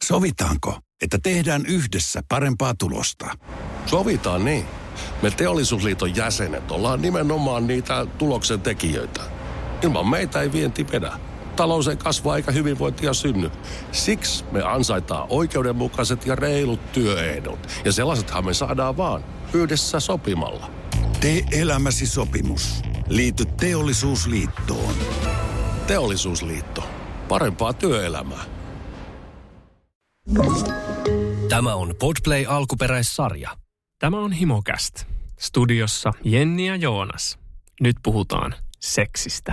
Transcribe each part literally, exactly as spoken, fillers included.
Sovitaanko, että tehdään yhdessä parempaa tulosta? Sovitaan niin. Me Teollisuusliiton jäsenet ollaan nimenomaan niitä tuloksen tekijöitä. Ilman meitä ei vienti vedä. Talous ei kasva eikä hyvinvointia synny. Siksi me ansaitaan oikeudenmukaiset ja reilut työehdot. Ja sellaisethan me saadaan vaan yhdessä sopimalla. Tee elämäsi sopimus. Liity Teollisuusliittoon. Teollisuusliitto. Parempaa työelämää. Tämä on Podplay alkuperäissarja. Tämä on Himocast. Studiossa Jenni ja Joonas. Nyt puhutaan seksistä.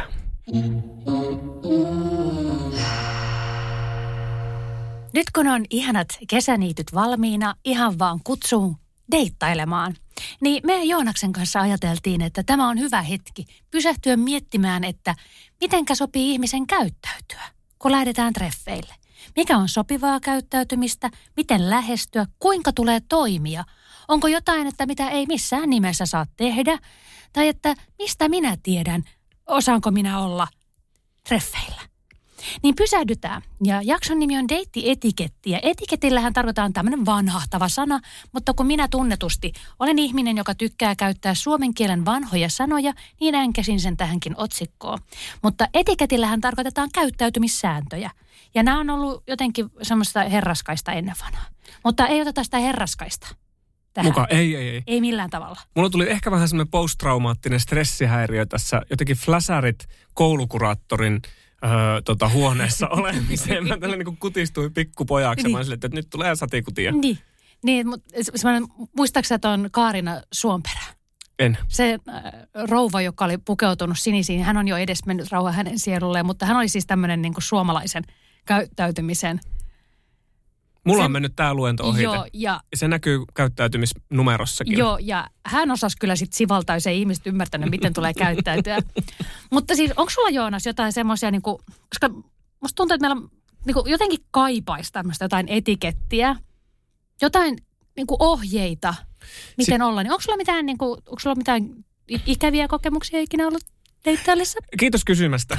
Nyt kun on ihanat kesäniityt valmiina, ihan vaan kutsuu deittailemaan, niin me Joonaksen kanssa ajateltiin, että tämä on hyvä hetki pysähtyä miettimään, että mitenkä sopii ihmisen käyttäytyä, kun lähdetään treffeille. Mikä on sopivaa käyttäytymistä, miten lähestyä, kuinka tulee toimia, onko jotain, että mitä ei missään nimessä saa tehdä, tai että mistä minä tiedän, osaanko minä olla treffeillä. Niin pysähdytään. Ja jakson nimi on deitti-etiketti. Ja etiketillähän tarkoitaan tämmöinen vanhahtava sana, mutta kun minä tunnetusti olen ihminen, joka tykkää käyttää suomen kielen vanhoja sanoja, niin änkäsin sen tähänkin otsikkoon. Mutta etiketillähän tarkoitetaan käyttäytymissääntöjä. Ja nämä on ollut jotenkin semmoista herraskaista ennen vanhaa. Mutta ei oteta sitä herraskaista tähän. Muka, ei, ei, ei. Ei millään tavalla. Mulla tuli ehkä vähän semmoinen posttraumaattinen stressihäiriö tässä. Jotenkin fläsärit koulukuraattorin Öö, tota, huoneessa olemiseen. Mä tällä niin kutistuin pikkupojaksi. Niin. Mä olin että nyt tulee satikutia. Niin, niin mutta muistaaksä tuon Kaarina Suomperä? En. Se äh, rouva, joka oli pukeutunut sinisiin, hän on jo edes mennyt rauha hänen sielulleen, mutta hän oli siis tämmöinen niin kuin suomalaisen käyttäytymisen. Mulla Sen, on mennyt tää luento ohite. Joo, ja se näkyy käyttäytymisnumerossakin. Joo, ja hän osasi kyllä sitten sivaltaa, jos ei ihmiset ymmärtänyt, miten tulee käyttäytyä. Mutta siis, onko sulla, Joonas, jotain semmoisia, niin kuin, koska musta tuntuu, että meillä on, niin kuin, jotenkin kaipaisi tämmöistä jotain etikettiä, jotain niin kuin ohjeita, miten si- olla. Niin onko sulla mitään, niin kuin, onko sulla mitään ikäviä kokemuksia ikinä ollut deittaillessa? Kiitos kysymästä.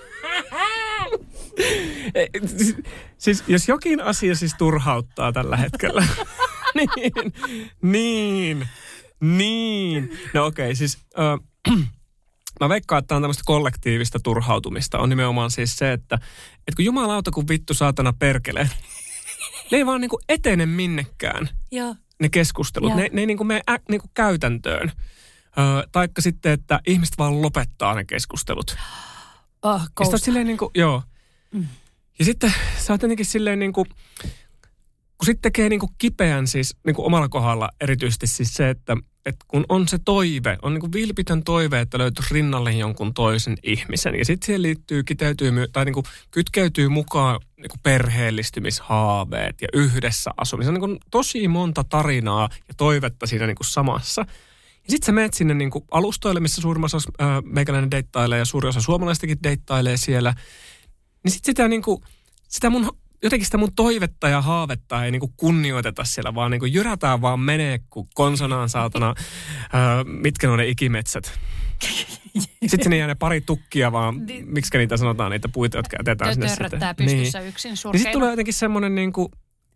Siis jos jokin asia siis turhauttaa tällä hetkellä. niin, niin, niin. No okei, okay, siis äh, mä veikkaan, että tämä on tämmöistä kollektiivista turhautumista. On nimenomaan siis se, että, että kun jumalauta kun vittu saatana perkele, ne ei vaan niinku etene minnekään. Joo. Ne keskustelut. Joo. Ne, ne ei niinku mene ä, niinku käytäntöön. Ö, taikka sitten, että ihmiset vaan lopettaa ne keskustelut. Oh, ja sitten silleen niinku, joo. Mm. Ja sitten sä oot jotenkin silleen niinku, kun sitten tekee niinku kipeän siis niinku omalla kohdalla erityisesti siis se, että et kun on se toive, on niinku vilpitön toive, että löytyisi rinnalle jonkun toisen ihmisen. Ja sitten siihen liittyy, kiteytyy, tai niinku kytkeytyy mukaan niinku perheellistymishaaveet ja yhdessä asumisen. Se on niinku tosi monta tarinaa ja toivetta siinä niinku samassa. Ja sitten sä menet sinne niinku alustoille, missä suurin osa äh, meikäläinen deittailee ja suurin osa suomalaistakin deittailee siellä. Niin sitten sitä niinku, sitä mun, jotenkin sitä mun toivetta ja haavetta ei niinku kunnioiteta siellä, vaan niinku jyrätään vaan menee, kun konsonaan saatana, ää, mitkä ne on ne ikimetsät. Sitten sinne jää ne pari tukkia vaan, miksi niitä sanotaan, niitä puita, jotka jätetään sinne sitten. Törröttää pystyssä niin. Yksin surkeina. Niin sitten tulee jotenkin semmoinen niinku,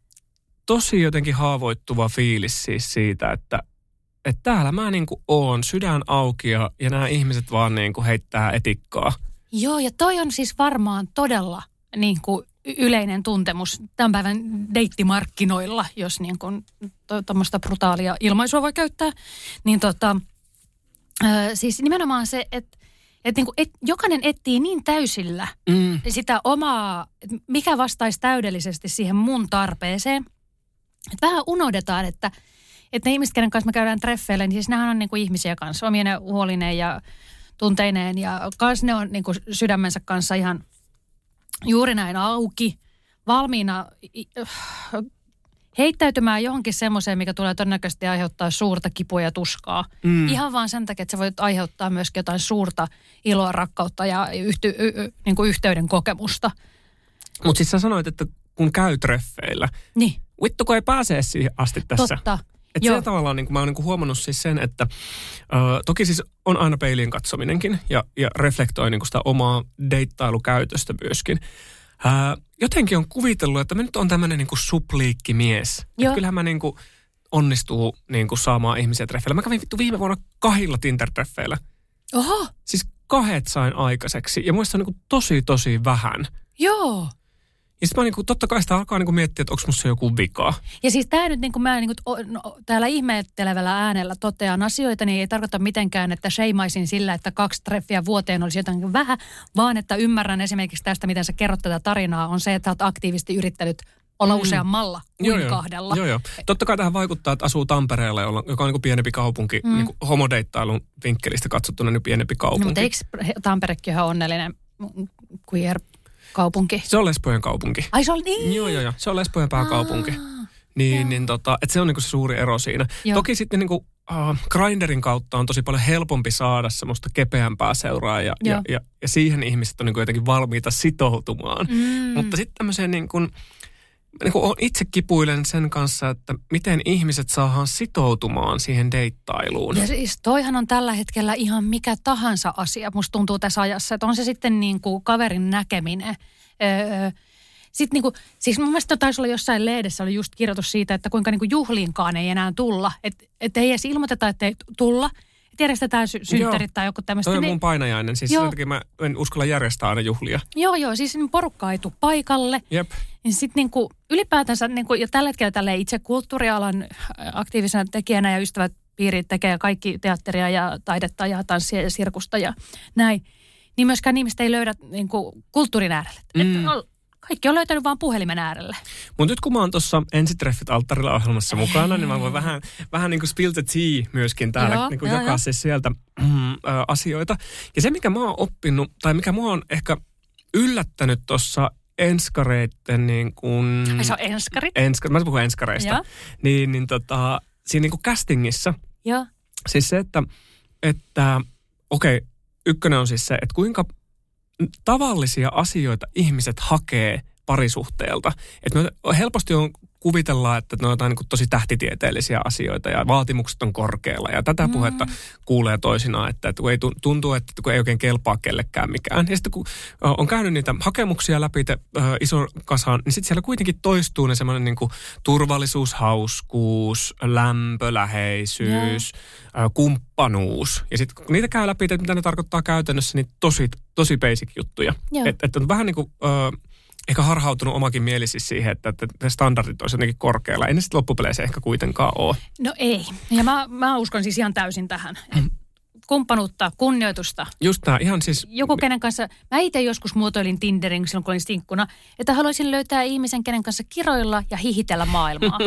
tosi jotenkin haavoittuva fiilis siis siitä, että että täällä mä niinku oon sydän auki ja, ja nämä ihmiset vaan niinku heittää etikkaa. Joo, ja toi on siis varmaan todella niin kuin yleinen tuntemus tämän päivän deittimarkkinoilla, jos niin kuin tuommoista brutaalia ilmaisua voi käyttää. Niin tota, äh, siis nimenomaan se, että et niin kuin et, jokainen etsii niin täysillä mm. sitä omaa, mikä vastaisi täydellisesti siihen mun tarpeeseen. Että vähän unohdetaan, että, että ne ihmiset, kenen kanssa me käydään treffeille, niin siis nehän on niin kuin ihmisiä kanssa, omien huolineen ja tunteineen ja kans ne on niin kuin sydämensä kanssa ihan juuri näin auki, valmiina heittäytymään johonkin semmoiseen, mikä tulee todennäköisesti aiheuttaa suurta kipua ja tuskaa. Mm. Ihan vaan sen takia, että se voi aiheuttaa myöskin jotain suurta iloa, rakkautta ja yhty, y, y, niin kuin yhteyden kokemusta. Mutta siis sä sanoit, että kun käy treffeillä, niin vittu kun ei pääse siihen asti tässä. Totta. Että sillä tavallaan niin mä oon niin huomannut siis sen, että ö, toki siis on aina peiliin katsominenkin ja, ja reflektoi niin sitä omaa deittailukäytöstä myöskin. Ää, jotenkin on kuvitellut, että mä nyt on tämmöinen niinku supliikkimies. Että kyllähän mä niinku onnistuu niinku saamaan ihmisiä treffeillä. Mä kävin vittu viime vuonna kahdilla Tinder-treffeillä. Oho! Siis kahdet sain aikaiseksi ja muista on niinku tosi tosi vähän. Joo. Ja sitten mä niinku, totta kai sitä alkaa niinku miettiä, että onko musta joku vika. Ja siis tämä nyt niin kuin mä niin kuin, no, täällä ihmettelevällä äänellä totean asioita, niin ei tarkoita mitenkään, että sheimaisin sillä, että kaksi treffiä vuoteen olisi jotain vähän, vaan että ymmärrän esimerkiksi tästä, miten sä kerrot tätä tarinaa, on se, että olet aktiivisesti yrittänyt olla mm. useammalla kuin joo, joo. kahdella. Joo, joo. Totta kai tähän vaikuttaa, että asuu Tampereella, joka on niin kuin pienempi kaupunki, mm. niin kuin homodeittailun vinkkelistä katsottuna niin pienempi kaupunki. No, mutta eikö Tamperekin ihan onnellinen queer kaupunki? Se on lesbojen kaupunki. Ai se on niin? Joo, joo, joo. Se on lesbojen pääkaupunki. Aa, niin, niin tota, että se on niinku se suuri ero siinä. Joo. Toki sitten niinku uh, Grindrin kautta on tosi paljon helpompi saada semmoista kepeämpää seuraa ja, ja, ja, ja siihen ihmiset on niinku jotenkin valmiita sitoutumaan. Mm. Mutta sitten tämmöiseen niinku, niinku itse kipuilen sen kanssa, että miten ihmiset saadaan sitoutumaan siihen deittailuun. Ja siis toihan on tällä hetkellä ihan mikä tahansa asia, musta tuntuu tässä ajassa, että on se sitten niin kuin kaverin näkeminen. Öö, sitten niin kuin, siis mun mielestä taisi olla jossain lehdessä oli just kirjoitus siitä, että kuinka niin kuin juhliinkaan ei enää tulla. Että et ei edes ilmoiteta, että ei tulla. Että järjestetään sy- synttärit tai joku tämmöistä. Toi on niin, mun painajainen. Siis sen takia mä en uskalla järjestää aina juhlia. Joo, joo. Siis porukka ei tule paikalle. Jep. Ja sitten niin kuin ylipäätänsä, niin kuin, ja tällä hetkellä tälleen itse kulttuurialan aktiivisena tekijänä ja ystävät piirit tekee kaikki teatteria ja taidetta ja tanssia ja sirkusta ja näin. Niin myöskään ihmiset ei löydä niin kuin kulttuurin äärelle. Mm. Kaikki on löytänyt vaan puhelimen äärelle. Mutta nyt kun mä oon tuossa Ensitreffit alttarilla ohjelmassa mukana, niin mä voin vähän, vähän niin kuin spill the tea myöskin täällä joo, niin kuin joo, jakaa jo. siis sieltä mm, ä, asioita. Ja se, mikä mä oon oppinut, tai mikä mua on ehkä yllättänyt tuossa enskareitten niin kuin... Ai se on enskarit? Enska, mä puhun enskareista. Joo. Niin, niin tota, siinä niin kuin castingissa. Joo. Siis se, että, että okei, okay, ykkönen on siis se, että kuinka tavallisia asioita ihmiset hakee parisuhteelta. Että me helposti on kuvitellaan, että ne on jotain niin kuin tosi tähtitieteellisiä asioita ja vaatimukset on korkealla. Ja tätä puhetta mm. kuulee toisinaan, että, että kun ei tuntuu, että kun ei oikein kelpaa kellekään mikään. Ja sitten kun on käynyt niitä hakemuksia läpi te, äh, ison kasaan, niin sitten siellä kuitenkin toistuu ne semmoinen niin kuin turvallisuus, hauskuus, lämpö, läheisyys, yeah. äh, kumppanuus. Ja sitten kun niitä käy läpi, että mitä ne tarkoittaa käytännössä, niin tosi, tosi basic juttuja. Yeah. Että et on vähän niin kuin... Äh, ehkä harhautunut omakin mieli siis siihen, että, että ne standardit olisi jotenkin korkealla. Ei ne sitten loppupeleissä ehkä kuitenkaan ole. No ei. Ja mä, mä uskon siis ihan täysin tähän. Mm. Kumppanuutta, kunnioitusta. Just tämä, ihan siis... Joku, kenen kanssa... Mä itse joskus muotoilin Tinderin silloin, kun olin stinkkuna, että haluaisin löytää ihmisen, kenen kanssa kiroilla ja hihitellä maailmaa.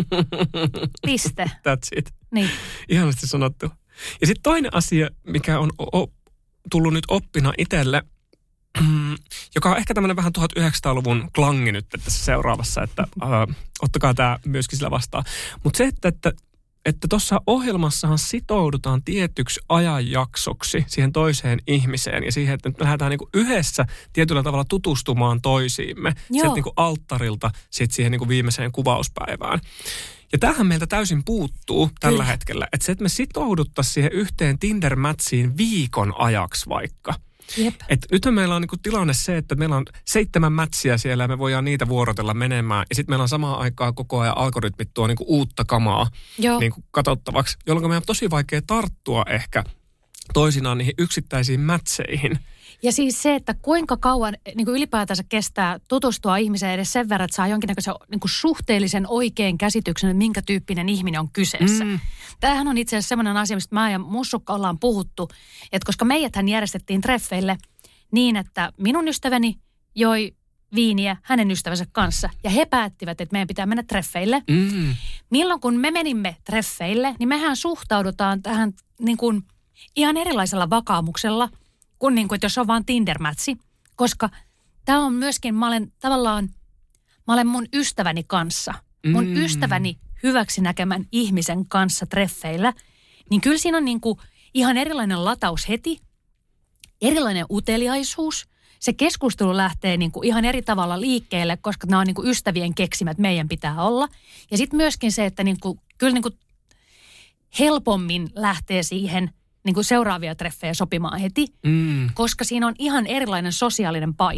Piste. That's it. Niin. Ihanasti sanottu. Ja sitten toinen asia, mikä on o- o- tullut nyt oppina itselle, joka on ehkä tämmöinen vähän tuhatyhdeksänsataaluvun klangi nyt tässä seuraavassa, että äh, ottakaa tämä myöskin sillä vastaan. Mutta se, että että että tuossa ohjelmassahan sitoudutaan tietyksi ajanjaksoksi siihen toiseen ihmiseen ja siihen, että me lähdetään niinku yhdessä tietyllä tavalla tutustumaan toisiimme. Sieltä niinku alttarilta sit siihen niinku viimeiseen kuvauspäivään. Ja tämähän meiltä täysin puuttuu tällä Kyllä. hetkellä. Että se, että me sitouduttaisiin siihen yhteen Tinder-mätsiin viikon ajaksi vaikka. Jep. Et nythän meillä on niinku tilanne se, että meillä on seitsemän mätsiä siellä ja me voidaan niitä vuorotella menemään. Ja sitten meillä on samaan aikaan koko ajan algoritmit tuo niinku uutta kamaa niinku katsottavaksi, jolloin meidän on tosi vaikea tarttua ehkä toisinaan niihin yksittäisiin mätseihin. Ja siis se, että kuinka kauan niin kuin ylipäätänsä kestää tutustua ihmiseen edes sen verran, että saa jonkinnäköisen niin kuin suhteellisen oikein käsityksen, että minkä tyyppinen ihminen on kyseessä. Mm. Tämähän on itse asiassa sellainen asia, mistä mä ja Mussukka ollaan puhuttu, että koska meidäthän järjestettiin treffeille niin, että minun ystäväni joi viiniä hänen ystävänsä kanssa ja he päättivät, että meidän pitää mennä treffeille. Mm. Milloin kun me menimme treffeille, niin mehän suhtaudutaan tähän niin kuin ihan erilaisella vakaumuksella, kun niin kuin, että jos on vaan Tinder-mätsi, koska tämä on myöskin, mä olen tavallaan, mä olen mun ystäväni kanssa, mun mm. ystäväni hyväksi näkemän ihmisen kanssa treffeillä, niin kyllä siinä on niin kuin ihan erilainen lataus heti, erilainen uteliaisuus. Se keskustelu lähtee niin kuin ihan eri tavalla liikkeelle, koska nämä on niin kuin ystävien keksimät, meidän pitää olla. Ja sitten myöskin se, että niin kuin, kyllä niin kuin helpommin lähtee siihen niin kuin seuraavia treffejä sopimaan heti, mm. koska siinä on ihan erilainen sosiaalinen paine.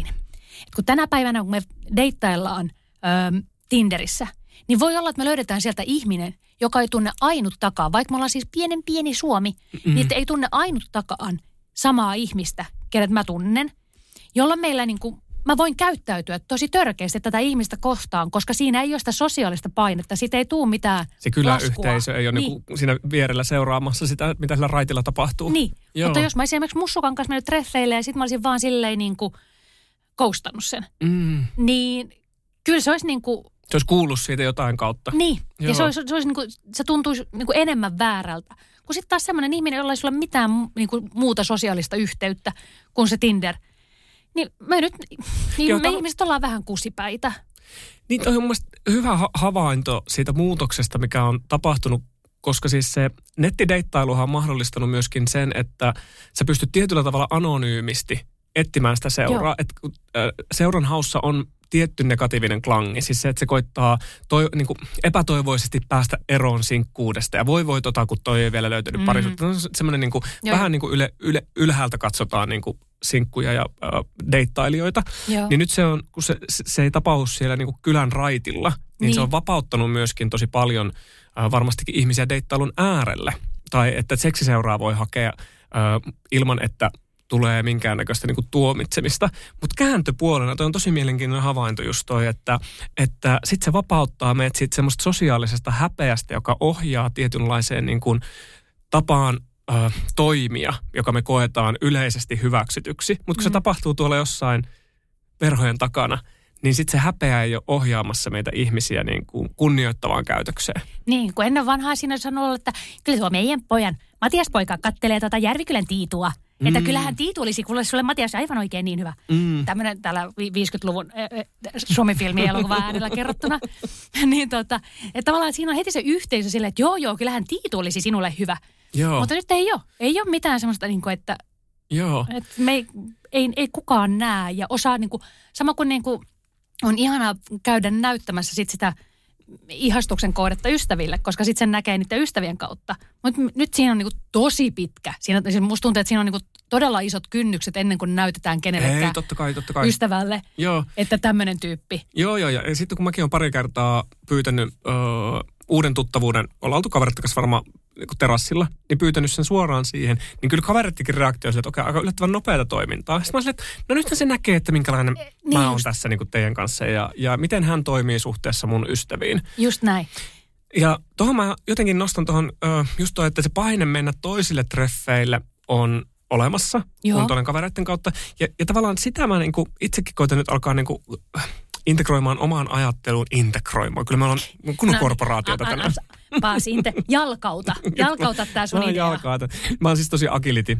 että kun tänä päivänä, kun me deittaillaan ö, Tinderissä, niin voi olla, että me löydetään sieltä ihminen, joka ei tunne ainuttakaan, vaikka me ollaan siis pienen pieni Suomi, mm-hmm. niin että ei tunne ainuttakaan samaa ihmistä, kenet mä tunnen, jolloin meillä niin kuin, mä voin käyttäytyä tosi törkeästi tätä ihmistä kohtaan, koska siinä ei ole sitä sosiaalista painetta, siitä ei tule mitään se kyläyhteisö ei ole niin. Niin siinä vierellä seuraamassa sitä, mitä sillä raitilla tapahtuu. Niin, joo. Mutta jos mä olisin esimerkiksi Mussukan kanssa mennyt treffeille ja sitten mä olisin vaan silleen niin kuin koustannut sen, mm. niin kyllä se olisi niin kuin... Se olisi kuullut siitä jotain kautta. Niin, joo. Ja se, olisi, se, olisi niin kuin, se tuntuisi niin kuin enemmän väärältä. Kun sitten taas semmoinen ihminen, jolla ei ole mitään niin kuin muuta sosiaalista yhteyttä kuin se Tinder. Niin me nyt, niin joo, me ta- ihmiset ollaan vähän kusipäitä. Niin toi on mun mielestä hyvä ha- havainto siitä muutoksesta, mikä on tapahtunut, koska siis se nettideittailuhan on mahdollistanut myöskin sen, että sä pystyt tietyllä tavalla anonyymisti etsimään sitä seuraa. Että äh, seuran haussa on tietty negatiivinen klangi, siis se, että se koittaa toi, niin kuin epätoivoisesti päästä eroon sinkkuudesta. Ja voi voi tota, kun toi ei vielä löytynyt mm. parisuutta. No, semmoinen niin kuin, vähän niin kuin yle, yle, ylhäältä katsotaan niin kuin sinkkuja ja äh, deittailijoita. Joo. Niin nyt se on, kun se, se ei tapahdu siellä niin kuin kylän raitilla, niin, niin se on vapauttanut myöskin tosi paljon äh, varmastikin ihmisiä deittailun äärelle. Tai että seksiseuraa voi hakea äh, ilman, että tulee minkäännäköistä niin kuin tuomitsemista. Mutta kääntöpuolena, toi on tosi mielenkiintoinen havainto just toi, että, että sitten se vapauttaa meidät siitä semmoista sosiaalisesta häpeästä, joka ohjaa tietynlaiseen niin kuin tapaan äh, toimia, joka me koetaan yleisesti hyväksytyksi. Mutta kun mm. se tapahtuu tuolla jossain verhojen takana, niin sitten se häpeä ei ole ohjaamassa meitä ihmisiä niin kuin kunnioittavaan käytökseen. Niin, kun ennen vanhaa siinä sanoi, että kyllä tuo meidän pojan Matias poika kattelee tuota Järvikylän Tiitua. Mm. Että kyllähän Tiitu olisi kuule sulle Matias aivan oikein niin hyvä. Mm. Tämmöinen täällä viisikymmentäluvun äh, Suomi-filmi elokuva äänellä kerrottuna. niin tota, että tavallaan siinä on heti se yhteisö silleen, että joo joo, kyllähän Tiitu olisi sinulle hyvä. Joo. Mutta nyt ei ole. Ei ole mitään semmoista niin kuin, että, joo. että me ei, ei, ei kukaan näe ja osaa niin kuin, sama kuin, niin kuin on ihanaa käydä näyttämässä sit sitä ihastuksen kohdetta ystäville, koska sitten sen näkee niiden ystävien kautta. Mutta nyt siinä on niinku tosi pitkä. Siinä, siis musta tuntuu, että siinä on niinku todella isot kynnykset ennen kuin näytetään kenellekään Ei, totta kai, totta kai. ystävälle, joo. Että tämmöinen tyyppi. Joo, joo. Ja sitten kun mäkin olen pari kertaa pyytänyt öö, uuden tuttavuuden, ollaan oltu kavereiden kanssa varmaan niin terassilla, niin pyytänyt sen suoraan siihen, niin kyllä kaverittikin reaktio on, että okei, aika yllättävän nopeata toimintaa. Sitten mä sanoin, että no nythän se näkee, että minkälainen e, niin mä oon just tässä niin kuin teidän kanssa ja, ja miten hän toimii suhteessa mun ystäviin. Just näin. Ja tuohon mä jotenkin nostan tuohon just toi, että se paine mennä toisille treffeille on olemassa kuntoinen kavereiden kautta. Ja, ja tavallaan sitä mä niin kuin itsekin koitan nyt alkaa niin kuin integroimaan omaan ajatteluun, integroimaan. Kyllä meillä on kunnon no, korporaatiota tänään. Paas, inte, jalkauta. Jalkauta tää sun idea. Jalkauta. Mä oon siis tosi agility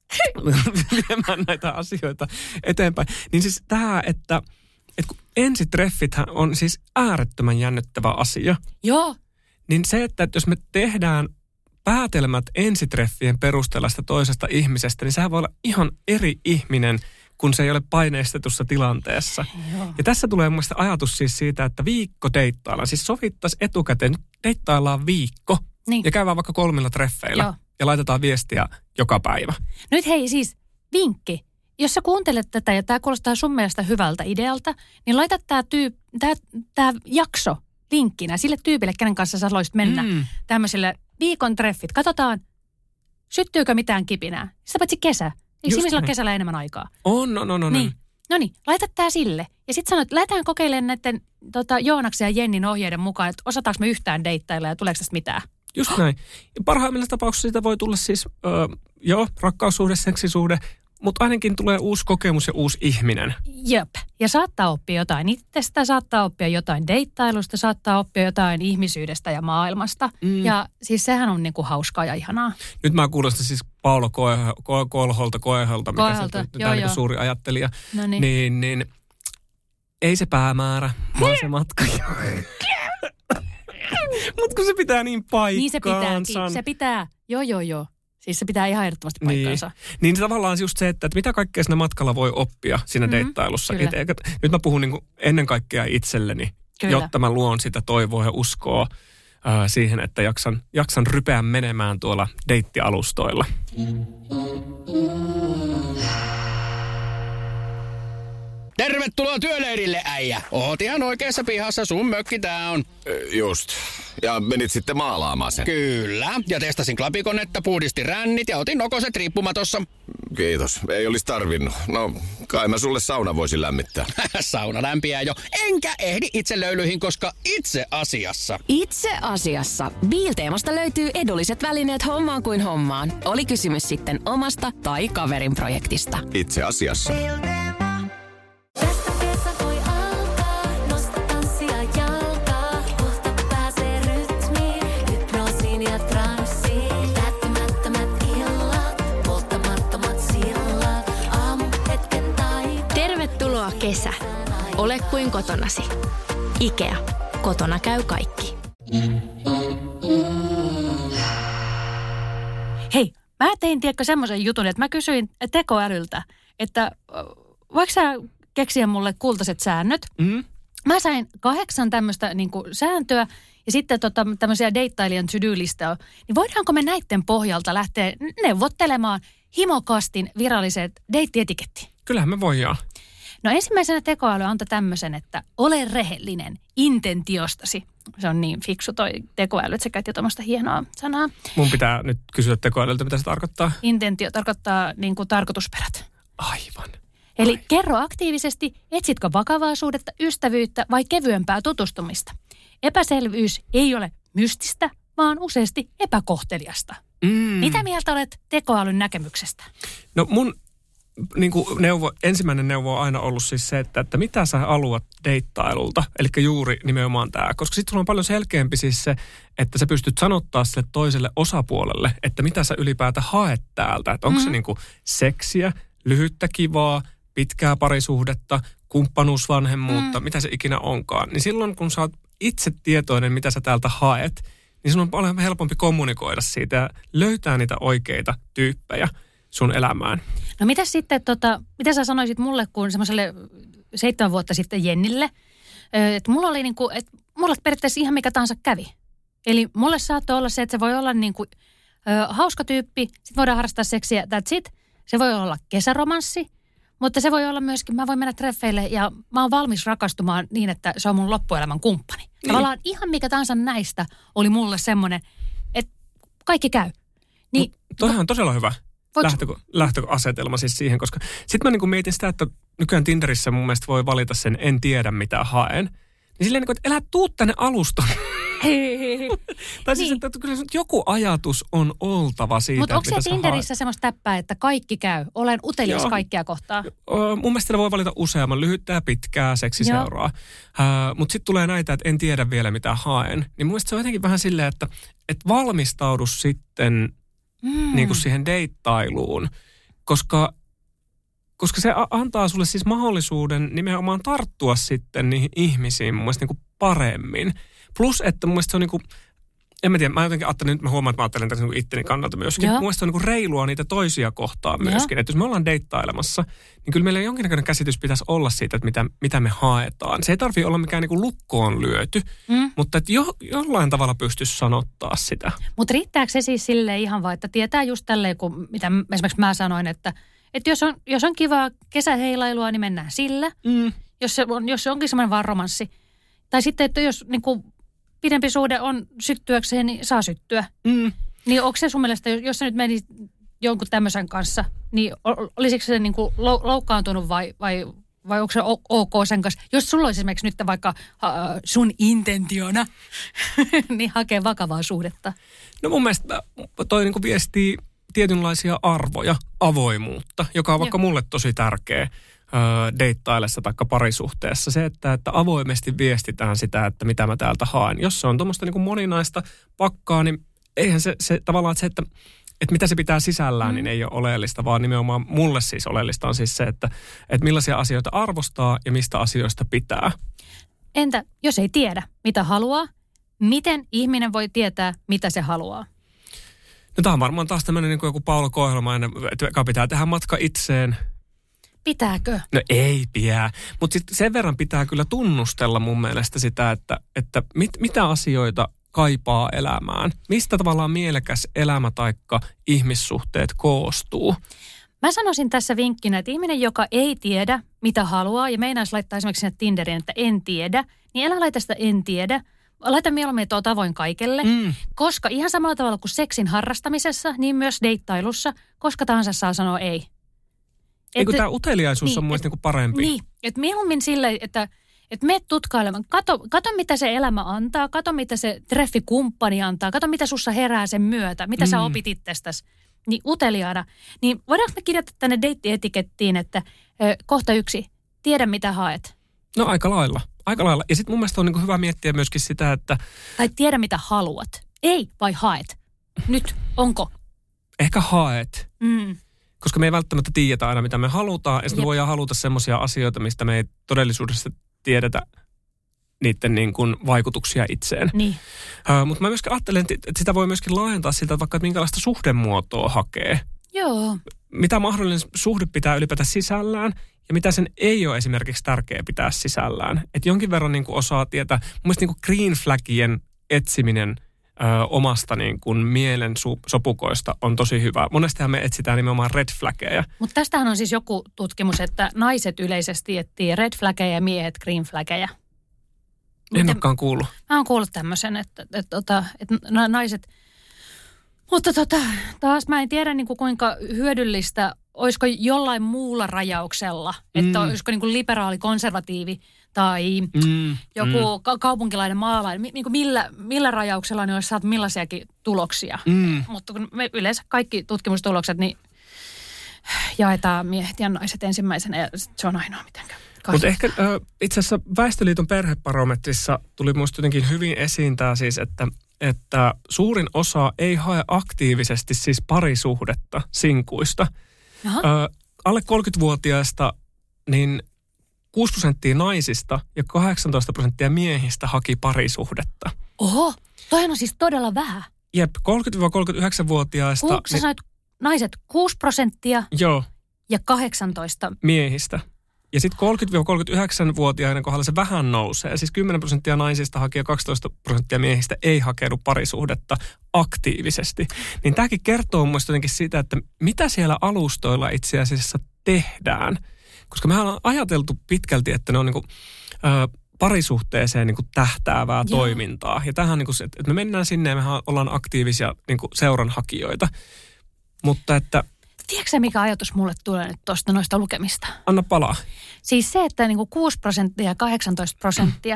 viemään näitä asioita eteenpäin. Niin siis tää, että, että kun ensitreffithän on siis äärettömän jännittävä asia. Joo. Niin se, että jos me tehdään päätelmät ensitreffien perusteella sitä toisesta ihmisestä, niin sehän voi olla ihan eri ihminen, kun se ei ole paineistetussa tilanteessa. Joo. Ja tässä tulee mun mielestä ajatus siis siitä, että viikko deittaillaan. Siis sovittaisiin etukäteen, deittaillaan viikko niin. Ja käydään vaikka kolmilla treffeillä. Joo. Ja laitetaan viestiä joka päivä. Nyt hei siis, vinkki. Jos sä kuuntelet tätä ja tämä kuulostaa sun mielestä hyvältä idealta, niin laita tämä tyyp, tää, tää jakso linkkinä sille tyypille, kenen kanssa sä haluaisit mennä mm. tämmöiselle viikon treffit. Katsotaan, syttyykö mitään kipinää. Sitä paitsi kesä. Eikö ihmisillä kesällä enemmän aikaa? On, no, no, no. Niin. No niin, laita tää sille. Ja sitten sanoit, lähdetään kokeilemaan näiden tota, Joonaksen ja Jennin ohjeiden mukaan, että osataanko me yhtään deittailla ja tuleeko tästä mitään? Just näin. Ja parhaimmilla tapauksissa siitä voi tulla siis, öö, joo, rakkaussuhde, seksisuhde, mutta ainakin tulee uusi kokemus ja uusi ihminen. Jep. Ja saattaa oppia jotain itsestä, saattaa oppia jotain deittailusta, saattaa oppia jotain ihmisyydestä ja maailmasta. Mm. Ja siis sehän on niinku hauskaa ja ihanaa. Nyt mä kuulostan siis Paolo Kolholta, Koeholta, mikä se on tämä niinku suuri ajattelija. Noniin. Niin, niin ei se päämäärä, vaan se matka. Mutta kun se pitää niin paikkaansa. Niin se pitääkin, se pitää. Joo, joo, joo. Siis se pitää ihan ehdottomasti paikkaansa. Niin, niin tavallaan just se, että, että mitä kaikkea siinä matkalla voi oppia siinä mm-hmm, deittailussa. Et, et, nyt mä puhun niin kuin ennen kaikkea itselleni, kyllä, jotta mä luon sitä toivoa ja uskoa äh, siihen, että jaksan, jaksan rypeä menemään tuolla Tervetuloa työleirille, äijä. Oot ihan oikeassa pihassa, sun mökki tää on. Just. Ja menit sitten maalaamaan sen. Kyllä. Ja testasin klapikonetta, puhdistin rännit ja otin nokoset riippumatossa. Kiitos. Ei olisi tarvinnut. No, kai mä sulle sauna voisin lämmittää. Sauna lämpiää jo. Enkä ehdi itse löylyihin, koska itse asiassa. Itse asiassa. Biilteemasta löytyy edulliset välineet hommaan kuin hommaan. Oli kysymys sitten omasta tai kaverin projektista. Itse asiassa. Kesä. Ole kuin kotonasi. IKEA. Kotona käy kaikki. Hei, mä tein tiedätkö semmoisen jutun, että mä kysyin tekoälyltä, että voiko sä keksiä mulle kultaiset säännöt? Mm. Mä sain kahdeksan tämmöistä niin kuin sääntöä ja sitten tota, tämmöisiä deittailijan to-do-listaa. Niin voidaanko me näiden pohjalta lähteä neuvottelemaan himokastin viralliset deittietiketti? Kyllähän me voidaan. No ensimmäisenä tekoäly antoi tämmöisen, että ole rehellinen intentiostasi. Se on niin fiksu toi tekoäly, että se käytti tuommoista hienoa sanaa. Mun pitää nyt kysyä tekoälyltä, mitä se tarkoittaa. Intentio tarkoittaa niin kuin tarkoitusperät. Aivan. Eli Aivan. kerro aktiivisesti, etsitkö vakavaa suhdetta, ystävyyttä vai kevyempää tutustumista. Epäselvyys ei ole mystistä, vaan useasti epäkohteliasta. Mm. Mitä mieltä olet tekoälyn näkemyksestä? No mun niin kuin neuvo, ensimmäinen neuvo on aina ollut siis se, että, että mitä sä haluat deittailulta, eli juuri nimenomaan tämä. Koska sitten sulla on paljon selkeämpi siis se, että sä pystyt sanottaa sille toiselle osapuolelle, että mitä sä ylipäätään haet täältä. Että onko mm. se niin kuin seksiä, lyhyttä kivaa, pitkää parisuhdetta, kumppanuusvanhemmuutta, mm. mitä se ikinä onkaan. Niin silloin kun sä oot itse tietoinen, mitä sä täältä haet, niin sun on paljon helpompi kommunikoida siitä ja löytää niitä oikeita tyyppejä sun elämään. No mitä sitten, tota, mitä sä sanoisit mulle, kun semmoiselle seitsemän vuotta sitten Jennille, että mulla oli niinku, että mulla periaatteessa ihan mikä tahansa kävi. Eli mulle saattoi olla se, että se voi olla niinku, ö, hauska tyyppi, sit voidaan harrastaa seksiä, that's it. Se voi olla kesäromanssi, mutta se voi olla myöskin, mä voin mennä treffeille ja mä oon valmis rakastumaan niin, että se on mun loppuelämän kumppani. Niin. Tavallaan ihan mikä tahansa näistä oli mulle semmoinen, että kaikki käy. Niin, toihan on todella hyvä. Voiko... Lähtö, lähtöasetelma siis siihen, koska sitten mä niin kuin mietin sitä, että nykyään Tinderissä mun mielestä voi valita sen en tiedä mitä haen. Niin silleen, että elä tuu tänne alustalle. Tai siis, niin. että kyllä joku ajatus on oltava siitä, mutta onko se Tinderissä haet. Semmoista täppää, että kaikki käy? Olen utelias Joo. kaikkia kohtaa. Mun mielestä voi valita useamman, lyhyttä ja pitkää seksiseuraa. Uh, mutta sitten tulee näitä, että en tiedä vielä mitä haen. Niin mun mielestä se on jotenkin vähän silleen, että, että valmistaudu sitten Mm. niin kuin siihen deittailuun, koska, koska se antaa sulle siis mahdollisuuden nimenomaan tarttua sitten niihin ihmisiin mun mielestä niin kuin paremmin. Plus, että mun mielestä se on niin kuin, en mä tiedä, mä jotenkin ajattelin, nyt mä huomaan, että mä ajattelen tässä niin itteni kannalta myöskin. Joo. Mun mielestä se on niin kuin reilua niitä toisia kohtaan myöskin. Että jos me ollaan deittailemassa, niin kyllä meillä jonkinnäköinen käsitys pitäisi olla siitä, että mitä, mitä me haetaan. Se ei tarvitse olla mikään niin kuin lukkoon lyöty, mm. mutta että jo, jollain tavalla pystyisi sanottaa sitä. Mutta riittääkö se siis silleen ihan vaan, että tietää just tälleen, kun mitä esimerkiksi mä sanoin, että, että jos, on, jos on kivaa kesäheilailua, niin mennään sillä. Mm. Jos, se on, jos se onkin semmoinen vaan romanssi. Tai sitten, että jos niin kuin pidempi suhde on syttyäkseen, niin saa syttyä. Mm. Niin onko se sun mielestä, jos sä nyt menit jonkun tämmöisen kanssa, niin olisiko se niin kuin loukkaantunut vai, vai, vai onko se ok sen kanssa? Jos sulla olisi esimerkiksi nyt vaikka äh, sun intentiona, niin hakee vakavaa suhdetta. No mun mielestä toi niin kuin viestii tietynlaisia arvoja, avoimuutta, joka on vaikka Joo. mulle tosi tärkeä. deittailessa tai parisuhteessa. Se, että, että avoimesti viestitään sitä, että mitä mä täältä haen. Jos se on tuommoista niin kuin moninaista pakkaa, niin eihän se, se tavallaan se, että, että mitä se pitää sisällään, mm. niin ei ole oleellista, vaan nimenomaan mulle siis oleellista on siis se, että, että millaisia asioita arvostaa ja mistä asioista pitää. Entä jos ei tiedä, mitä haluaa? Miten ihminen voi tietää, mitä se haluaa? No tämä on varmaan taas tämmöinen niin kuin joku Paulo Koihelmainen, joka pitää tehdä matka itseen. Pitääkö? No ei pidä, mutta sitten sen verran pitää kyllä tunnustella mun mielestä sitä, että, että mit, mitä asioita kaipaa elämään. Mistä tavallaan mielekäs elämä taikka ihmissuhteet koostuu? Mä sanoisin tässä vinkkinä, että ihminen, joka ei tiedä, mitä haluaa, ja meinaisi laittaa esimerkiksi sinne Tinderiin, että en tiedä, niin älä laita sitä en tiedä. Laita mieluummin, että oot avoin kaikelle, mm. koska ihan samalla tavalla kuin seksin harrastamisessa, niin myös deittailussa, koska tahansa saa sanoa ei. Eikö tämä uteliaisuus niin, on mielestäni niin parempi? Niin, että mieluummin silleen, että et meet tutkailemaan. Kato, kato, mitä se elämä antaa, kato, mitä se treffikumppani antaa, kato, mitä sussa herää sen myötä, mitä mm. sä opit itsestäsi. Niin uteliaana. Niin voidaanko me kirjata tänne deittietikettiin, että ö, kohta yksi, tiedä mitä haet. No aika lailla, aika lailla. Ja sitten mun mielestä on niinku hyvä miettiä myöskin sitä, että... Tai tiedä mitä haluat. Ei, vai haet. Nyt, onko? Ehkä haet. Mm. Koska me ei välttämättä tiedetä aina, mitä me halutaan. Ja sitten me voidaan haluta semmoisia asioita, mistä me ei todellisuudessa tiedetä niiden niin kuin vaikutuksia itseen. Niin. Uh, mutta mä myöskin ajattelen, että sitä voi myöskin laajentaa siltä, että vaikka että minkälaista suhdemuotoa hakee. Joo. Mitä mahdollinen suhde pitää ylipäätä sisällään ja mitä sen ei ole esimerkiksi tärkeää pitää sisällään. Että jonkin verran niin kuin osaa tietää, mun mielestä niin kuin green flagien etsiminen ö, omasta niin kuin mielen su- sopukoista on tosi hyvä. Monestihan me etsitään nimenomaan red flaggeja. Mutta tästähän on siis joku tutkimus, että naiset yleisesti etsii red flaggeja ja miehet green flaggeja. En olekaan kuullut. Mä oon kuullut tämmöisen, että, että, että, että naiset... Mutta tota, taas mä en tiedä niin kuin kuinka hyödyllistä, olisiko jollain muulla rajauksella, mm. että olisiko niin kuin liberaali, konservatiivi tai mm. joku mm. ka- kaupunkilainen maalainen, niin kuin millä, millä rajauksella niin olisi saatu millaisiakin tuloksia. Mm. Mutta kun me yleensä kaikki tutkimustulokset, niin jaetaan miehet ja naiset ensimmäisenä ja se on ainoa mitenkään. Mutta ehkä äh, itse asiassa Väestöliiton perhebarometrissa tuli minusta jotenkin hyvin esiin tämä siis, että, että suurin osa ei hae aktiivisesti siis parisuhdetta sinkuista. Äh, alle kolmekymmentävuotiaista niin kuusi prosenttia naisista ja kahdeksantoista prosenttia miehistä haki parisuhdetta. Oho, toihan on siis todella vähän. Jep, kolmekymmentä-kolmekymmentäyhdeksänvuotiaista. Ku, sä niin, sanoit naiset kuusi prosenttia joo, ja kahdeksantoista miehistä. Ja sitten kolmekymmentä-kolmekymmentäyhdeksänvuotiaiden kohdalla se vähän nousee. Siis kymmenen prosenttia naisista haki ja kaksitoista prosenttia miehistä ei hakenut parisuhdetta aktiivisesti. Niin tämäkin kertoo mun mielestä jotenkin sitä, että mitä siellä alustoilla itse asiassa tehdään. Koska mehän ollaan ajateltu pitkälti, että ne on niinku, ö, parisuhteeseen niinku tähtäävää Joo. toimintaa. Ja tämähän on niinku se, että me mennään sinne ja mehän ollaan aktiivisia niinku seuranhakijoita. Mutta että... Tiedätkö mikä ajatus mulle tulee nyt tuosta noista lukemista? Anna palaa. Siis se, että niinku kuusi prosenttia ja kahdeksantoista prosenttia.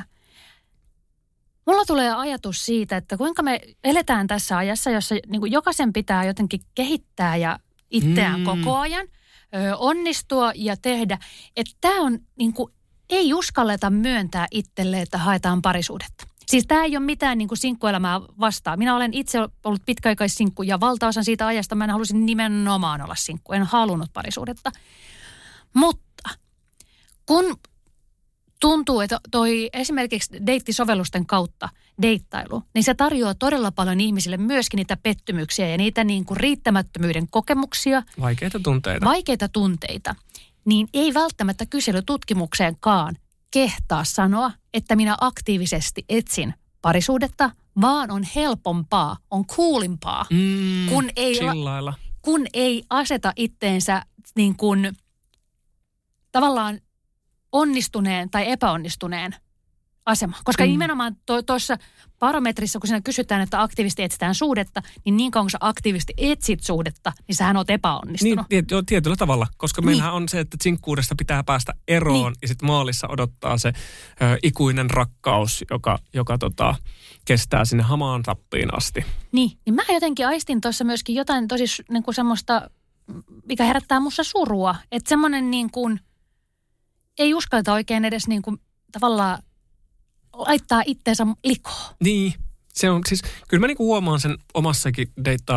Mulla tulee ajatus siitä, että kuinka me eletään tässä ajassa, jossa niinku jokaisen pitää jotenkin kehittää ja itseään mm. koko ajan, ö, onnistua ja tehdä. Että tämä on niinku, ei uskalleta myöntää itselle, että haetaan parisuudetta. Siis tämä ei ole mitään niin kuin sinkkuelämää vastaan. Minä olen itse ollut pitkäaikaissinkku ja valtaosan siitä ajasta mä en halusin nimenomaan olla sinkku. En halunnut parisuudetta. Mutta kun tuntuu, että toi esimerkiksi deittisovellusten kautta deittailu, niin se tarjoaa todella paljon ihmisille myöskin niitä pettymyksiä ja niitä niin kuin riittämättömyyden kokemuksia. Vaikeita tunteita. Vaikeita tunteita. Niin ei välttämättä kyselytutkimukseenkaan kehtaa sanoa, että minä aktiivisesti etsin parisuudetta, vaan on helpompaa, on coolimpaa, mm, kun, ei, kun ei aseta itteensä niin kuin tavallaan onnistuneen tai epäonnistuneen asema. Koska mm. nimenomaan tuossa barometrissa, kun siinä kysytään, että aktiivisesti etsitään suhdetta, niin niin kauan kun sä aktiivisesti etsit suhdetta, niin sähän oot epäonnistunut. Niin, tiet, tietyllä tavalla, koska niin. meillähän on se, että sinkkuudesta pitää päästä eroon niin. ja sitten maalissa odottaa se ö, ikuinen rakkaus, joka, joka tota, kestää sinne hamaan tappiin asti. Niin, niin mä jotenkin aistin tuossa myöskin jotain tosi niin kuin semmoista, mikä herättää musta surua. Että semmoinen niin kuin, ei uskalta oikein edes niin kuin tavallaan laittaa itteensä likoon. Niin, se on siis, kyllä mä niinku huomaan sen omassakin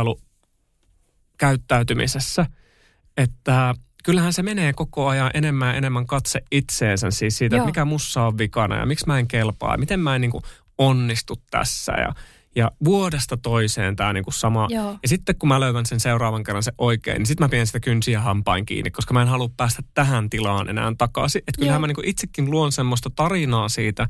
deittailukäyttäytymisessä, että kyllähän se menee koko ajan enemmän ja enemmän katse itseensä siis siitä, Joo. että mikä mussa on vikana ja miksi mä en kelpaa ja miten mä en niinku onnistu tässä ja, ja vuodesta toiseen tämä niinku sama. Joo. Ja sitten kun mä löytän sen seuraavan kerran se oikein, niin sitten mä pidän sitä kynsiä hampain kiinni, koska mä en halua päästä tähän tilaan enää takaisin. Että kyllähän Joo. mä niinku itsekin luon semmoista tarinaa siitä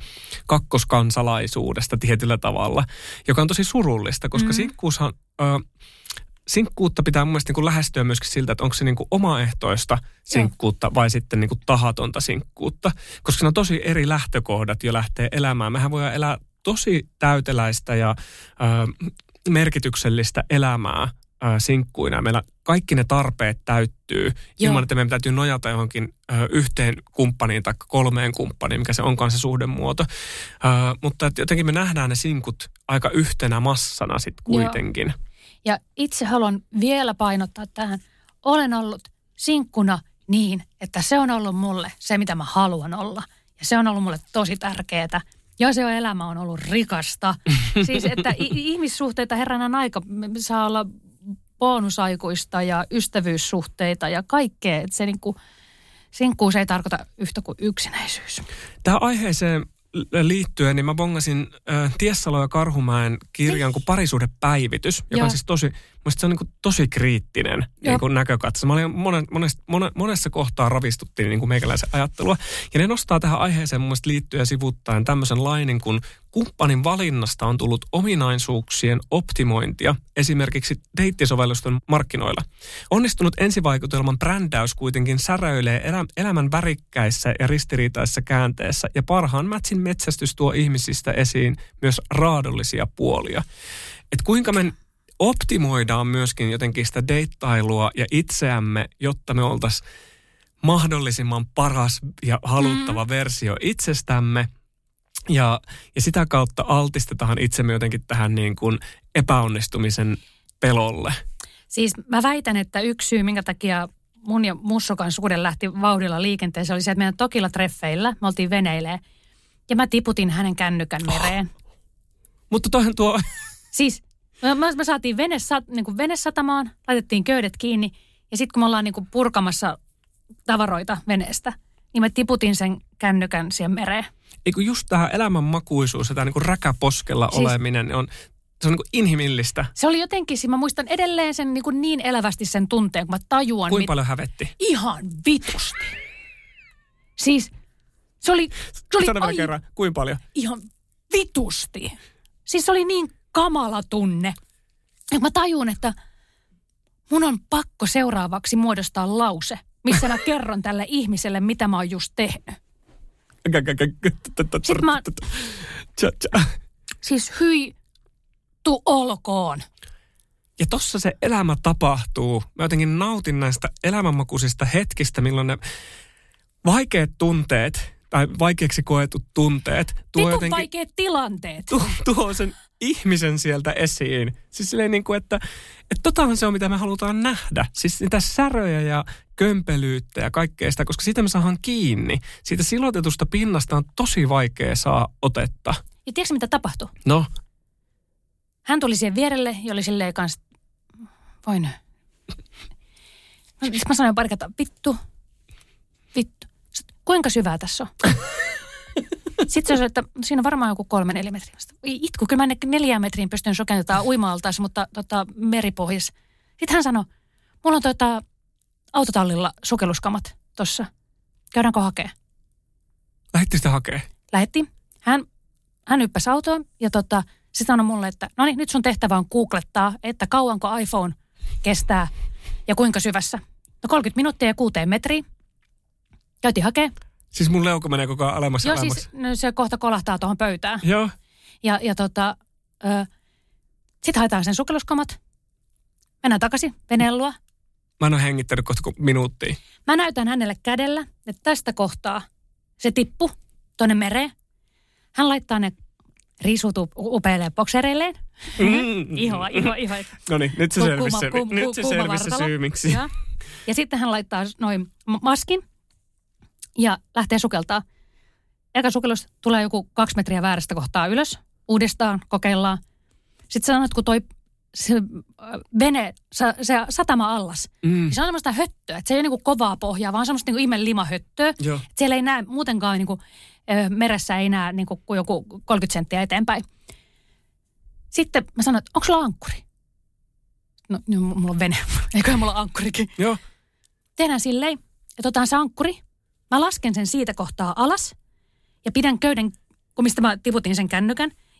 kakkoskansalaisuudesta tietyllä tavalla, joka on tosi surullista, koska mm. sinkkuushan... Ö, sinkkuutta pitää mun mielestä niin kuin lähestyä myöskin siltä, että onko se niin kuin omaehtoista sinkkuutta vai sitten niin kuin tahatonta sinkkuutta. Koska ne on tosi eri lähtökohdat jo lähtee elämään. Mehän voidaan elää tosi täyteläistä ja ö, merkityksellistä elämää ö, sinkkuina. Meillä kaikki ne tarpeet täyttyy Joo. ilman, että meidän täytyy nojata johonkin ö, yhteen kumppaniin tai kolmeen kumppaniin, mikä se onkaan se suhdemuoto. Ö, mutta jotenkin me nähdään ne sinkut aika yhtenä massana sitten kuitenkin. Joo. Ja itse haluan vielä painottaa tähän. Olen ollut sinkkuna niin, että se on ollut mulle se, mitä mä haluan olla. Ja se on ollut mulle tosi tärkeää. Ja se on elämä on ollut rikasta. Siis, että ihmissuhteita herranan aika saa olla bonusaikuista ja ystävyyssuhteita ja kaikkea. Että se niinku, sinkkuus ei tarkoita yhtä kuin yksinäisyys. Tähän aiheeseen liittyen, niin mä bongasin äh, Tiessalo ja Karhumäen kirjan kuin Parisuhdepäivitys, joka Joo. on siis tosi, musta se on niin kuin tosi kriittinen niin kuin näkökatsa. Mä olin monen, monessa, monessa kohtaa ravistuttiin niin kuin meikäläisen ajattelua. Ja ne nostaa tähän aiheeseen mun mielestä liittyen ja sivuttaen tämmöisen lainin, kun kumppanin valinnasta on tullut ominaisuuksien optimointia esimerkiksi deittisovellusten markkinoilla. Onnistunut ensivaikutelman brändäys kuitenkin säröilee elä, elämän värikkäissä ja ristiriitaisissa käänteessä ja parhaan mätsin metsästys tuo ihmisistä esiin myös raadollisia puolia. Et kuinka me optimoidaan myöskin jotenkin sitä deittailua ja itseämme, jotta me oltaisiin mahdollisimman paras ja haluttava mm. versio itsestämme. Ja, ja sitä kautta altistetaan itsemme jotenkin tähän niin kuin epäonnistumisen pelolle. Siis mä väitän, että yksi syy, minkä takia mun ja Mussokan suhde lähti vauhdilla liikenteeseen, oli se, että meidän tokilla treffeillä, me oltiin veneilee, ja mä tiputin hänen kännykän mereen. Oh. Mutta toihan tuo... Siis me, me saatiin vene, niin kuin venesatamaan, laitettiin köydet kiinni, ja sitten kun me ollaan niin kuin purkamassa tavaroita veneestä, niin mä tiputin sen kännykän siihen mereen. Eikö just tähän elämänmakuisuus ja tämä niin räkäposkella siis, oleminen on, se on niin inhimillistä. Se oli jotenkin, mä muistan edelleen sen niin, niin elävästi sen tunteen, kun mä tajuan. Kuinka mit... paljon hävetti? Ihan vitusti. Siis se oli... Se oli Sano vielä kerran, kuinka paljon? Ihan vitusti. Siis se oli niin kamala tunne. Ja mä tajun, että mun on pakko seuraavaksi muodostaa lause, missä mä kerron tälle ihmiselle, mitä mä oon just tehnyt. Sitten mä... Siis hyi tu olkoon. Ja tossa se elämä tapahtuu. Mä jotenkin nautin näistä elämänmakuisista hetkistä, milloin ne vaikeat tunteet tai vaikeaksi koetut tunteet tuo Vitun jotenkin... vaikeat tilanteet. Tuo, tuo sen ihmisen sieltä esiin. Siis silleen niin kuin, että, että totahan se on, mitä me halutaan nähdä. Siis niitä säröjä ja kömpelyyttä ja kaikkea sitä, koska siitä me saadaan kiinni. Siitä silotetusta pinnasta on tosi vaikea saa otetta. Ja tiedätkö, mitä tapahtui? No? Hän tuli siihen vierelle ja oli silleen kanssa, voin. Mä sanoin pari kertaa, vittu, vittu. Kuinka syvää tässä on? Sitten se on, että siinä on varmaan joku kolme, neljä metriä. Itku, kyllä mä neljään metriin pystyn sokennetaan uima-altaassa, mutta tota, meripohjassa. Sitten hän sanoi, mulla on tota, autotallilla sukelluskamat tossa. Käydäänkö hakee? Lähettiin sitä hakee? Lähettiin. Hän, hän yppäsi autoon ja tota, se sanoi mulle, että no niin, nyt sun tehtävä on googlettaa, että kauanko iPhone kestää ja kuinka syvässä. No kolmekymmentä minuuttia ja kuuteen metriin. Käytiin hakee. Siis mun leuka menee koko ajan alemmas ja Joo, siis no, se kohta kolahtaa tuohon pöytään. Joo. Ja, ja tota, sitten haetaan sen sukelluskamat. Mennään takaisin veneen luo. Mä en ole hengittänyt kohta kuin minuuttia. Mä näytän hänelle kädellä, että tästä kohtaa se tippu tuonne mereen. Hän laittaa ne riisut upeille boksereilleen. Mm. ihoa, ihoa, ihoa. No niin, nyt se selvisi se, ku, nyt se, selvisi se syy, miksi. Ja. ja sitten hän laittaa noin maskin ja lähtee sukeltaa. Eka sukellus tulee joku kaksi metriä väärästä kohtaa ylös. Uudestaan kokeillaan. Sitten sanot, kun toi se vene, se satama allas, mm. niin se on semmoista höttöä. Että se ei ole niinku kovaa pohjaa, vaan semmoista niinku ihme limahöttöä. Joo. Siellä ei näe, muutenkaan niinku, meressä ei näe niinku joku kolmekymmentä senttiä eteenpäin. Sitten mä sanoin, että onko sulla ankkuri? No, no mulla on vene. Eiköhän mulla on ankkurikin. Joo. Tehdään silleen, että otetaan se ankkuri. Mä lasken sen siitä kohtaa alas ja pidän köyden, kun mistä mä tiputin sen kännykän.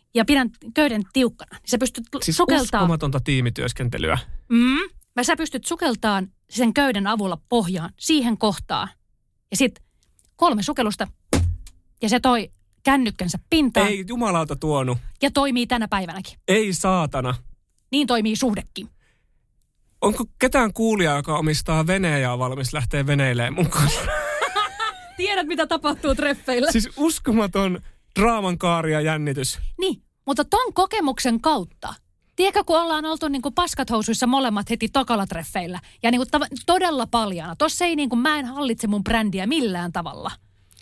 ja pidän köyden tiukkana, niin sä pystyt siis sukeltaan. uskomatonta tiimityöskentelyä. Mm, mä sä pystyt sukeltaan sen köyden avulla pohjaan siihen kohtaan. Ja sit kolme sukellusta ja se toi kännykkänsä pintaan. Ei jumalauta tuonut. Ja toimii tänä päivänäkin. Ei saatana. Niin toimii suhdekin. Onko ketään kuulijaa, joka omistaa veneen ja on valmis lähteä veneilemään mun kanssa? Tiedät, mitä tapahtuu treffeillä. Siis uskomaton draaman kaari ja jännitys. Niin, mutta ton kokemuksen kautta, tiedätkö, kun ollaan oltu niin kuin paskat housuissa molemmat heti tokalatreffeillä ja niin kuin tav- todella paljana. Tossa ei niin kuin, mä en hallitse mun brändiä millään tavalla.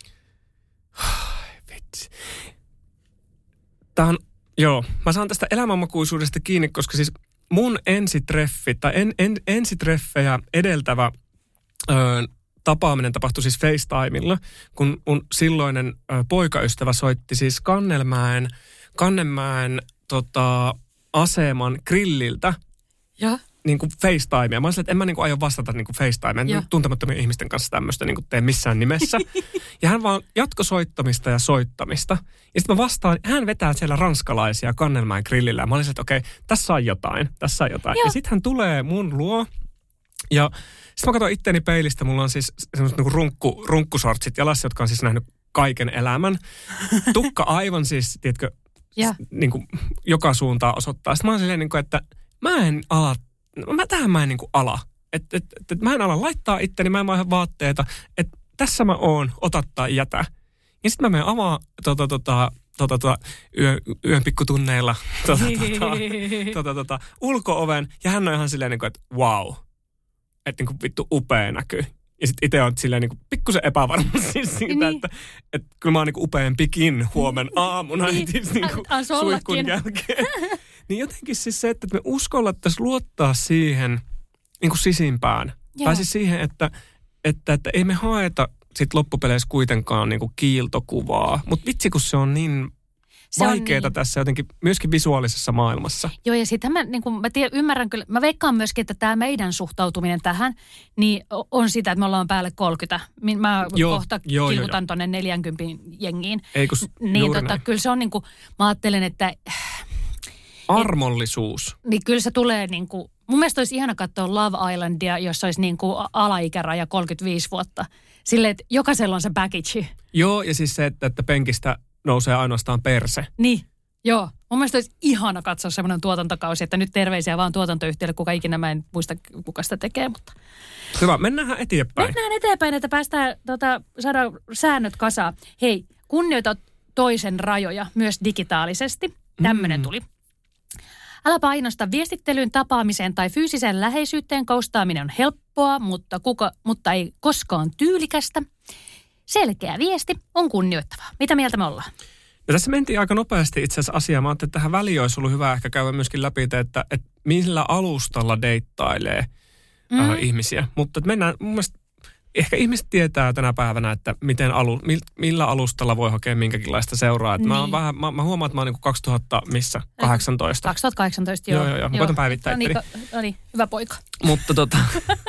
Vitsi. Tää on, joo, mä saan tästä elämänmakuisuudesta kiinni, koska siis mun ensitreffi tai en, en, ensitreffejä edeltävä öö, tapaaminen tapahtui siis FaceTimella, kun mun silloinen ö, poikaystävä soitti siis Kannelmäen, Kannelmäen tota, aseman grilliltä Ja? niin kuin FaceTimea. Mä olisin, että en mä niin kuin aio vastata niin kuin FaceTimea. Tuntemattomien ihmisten kanssa tämmöistä niin kuin tee missään nimessä. Ja hän vaan jatko soittamista ja soittamista. Ja sitten mä vastaan, hän vetää siellä ranskalaisia Kannelmäen grillillä. Ja mä olisin, että okei, tässä on jotain, tässä on jotain. Joo. Ja sitten hän tulee mun luo. Ja sitten mä katson itteeni peilistä, mulla on siis semmoiset niinku runkku, runkkusortsit jalassa, jotka on siis nähnyt kaiken elämän. Tukka aivan siis, tiedätkö, yeah. niin kuin joka suuntaan osoittaa. Sitten mä oon silleen, niin kuin, että mä en ala, mä tähän mä en niin kuin ala. Että et, et, et mä en ala laittaa itteni, mä en vaihda vaatteita. Että tässä mä oon, ota tai jätä. Ja sitten mä menen avaa tota, tota, tota, tota, yö, yön pikkutunneilla tota, tota, tota, tota, ulko-oven. Ja hän on ihan silleen, niin kuin, että wow. Että niin kuin vittu upea näkyy. Ja sitten itse on silleen niin kuin pikkusen epävarma siis siitä, niin. että, että kyllä mä oon niin kuin upeampikin huomen aamuna niin. heti niin kuin suihkun jälkeen. Niin jotenkin siis se, että me uskallettaisiin luottaa siihen niin kuin sisimpään. Joo. Tai siis siihen, että, että, että ei me haeta sit loppupeleissä kuitenkaan niin kuin kiiltokuvaa. Mutta vitsi, kun se on niin vaikeeta niin tässä jotenkin myöskin visuaalisessa maailmassa. Joo, ja sitten mä, niin mä tiedän, ymmärrän kyllä, mä veikkaan myöskin, että tämä meidän suhtautuminen tähän, niin on sitä, että me ollaan päälle kolmekymmentä. Mä joo, kohta jo, kilkutan jo, tuonne neljäkymmentä jengiin. Ei kun niin, tota, kyllä se on niin kuin, mä ajattelen, että armollisuus. Et, niin kyllä se tulee niin kuin, mun mielestä olisi ihana katsoa Love Islandia, jossa olisi niin kuin alaikäraja kolmekymmentäviisi vuotta. Silleen, että jokaisella on se package. Joo, ja siis se, että, että penkistä nousee ainoastaan perse. Niin, joo. Mun mielestä olisi ihana katsoa semmoinen tuotantokausi, että nyt terveisiä vaan tuotantoyhtiölle, kuka ikinä mä en muista, kuka sitä tekee, mutta hyvä, mennään eteenpäin. Mennään eteenpäin, että päästään, tota, saadaan säännöt kasaan. Hei, kunnioita toisen rajoja myös digitaalisesti. Tämmöinen mm. tuli. Älä painosta viestittelyyn, tapaamiseen tai fyysiseen läheisyyteen. Koustaaminen on helppoa, mutta, kuka, mutta ei koskaan tyylikästä. Selkeä viesti on kunnioittavaa. Mitä mieltä me ollaan? Ja tässä mentiin aika nopeasti itse asiassa asiaan. Mä ajattelin, että tähän väliin olisi ollut hyvä ehkä käydä myöskin läpi, että, että millä alustalla deittailee mm. äh, ihmisiä. Mutta mennään, mun mielestä ehkä ihmiset tietää tänä päivänä, että miten alu, millä alustalla voi hakea minkäkinlaista seuraa. Niin. Mä, oon vähän, mä, mä huomaan, että mä oon niin kaksituhatta, missä? kahdeksantoista kaksituhattakahdeksantoista, joo. Joo, joo, joo. Mä koitan päivittää no niin, no niin, hyvä poika. Mutta tota...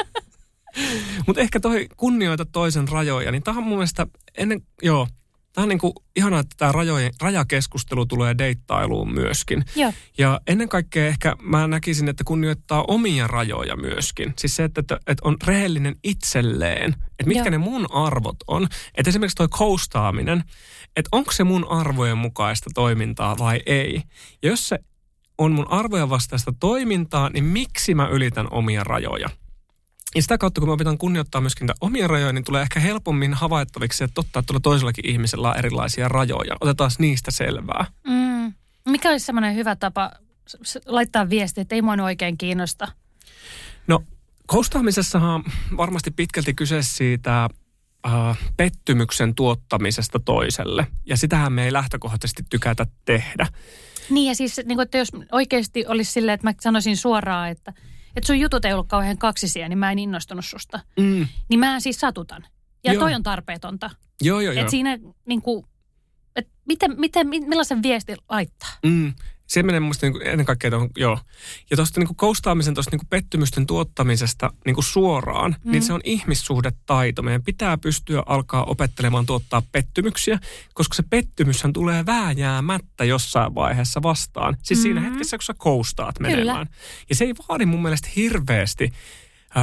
Mutta ehkä toi kunnioita toisen rajoja, niin tämähän mun mielestä ennen, joo, tämä on niinku ihanaa, että tämä rajakeskustelu tulee deittailuun myöskin. Joo. Ja ennen kaikkea ehkä mä näkisin, että kunnioittaa omia rajoja myöskin. Siis se, että, että, että on rehellinen itselleen, että mitkä joo. ne mun arvot on. Että esimerkiksi toi koustaaminen, että onko se mun arvojen mukaista toimintaa vai ei. Ja jos se on mun arvojen vastaista toimintaa, niin miksi mä ylitän omia rajoja? Ja sitä kautta, kun mä opitan kunnioittaa myöskin niitä omia rajoja, niin tulee ehkä helpommin havaittaviksi, että totta, että tuolla toisellakin ihmisellä on erilaisia rajoja. Otetaan niistä selvää. Mm. Mikä olisi semmoinen hyvä tapa laittaa viesti, että ei mua oikein kiinnosta? No, koustaamisessahan varmasti pitkälti kyse siitä äh, pettymyksen tuottamisesta toiselle. Ja sitähän me ei lähtökohtaisesti tykätä tehdä. Niin ja siis, niin kuin, että jos oikeasti olisi silleen, että mä sanoisin suoraan, että että sun jutut ei ollut kauhean kaksisia, niin mä en innostunut susta. Mm. Niin mä siis satutan. Ja joo. toi on tarpeetonta. Joo, joo, joo. Että siinä niin kuin, että miten, miten, millaisen viesti laittaa? Mm. se menee mun mielestä niin kuin ennen kaikkea tuohon, joo. Ja tuosta niin koustaamisen, tuosta niin pettymysten tuottamisesta niin kuin suoraan, mm. niin se on ihmissuhdetaito. Meidän pitää pystyä alkaa opettelemaan tuottaa pettymyksiä, koska se pettymyshän tulee vääjäämättä jossain vaiheessa vastaan. Siis mm-hmm. siinä hetkessä, kun sä koustaat menemään. Kyllä. Ja se ei vaadi mun mielestä hirveästi äh,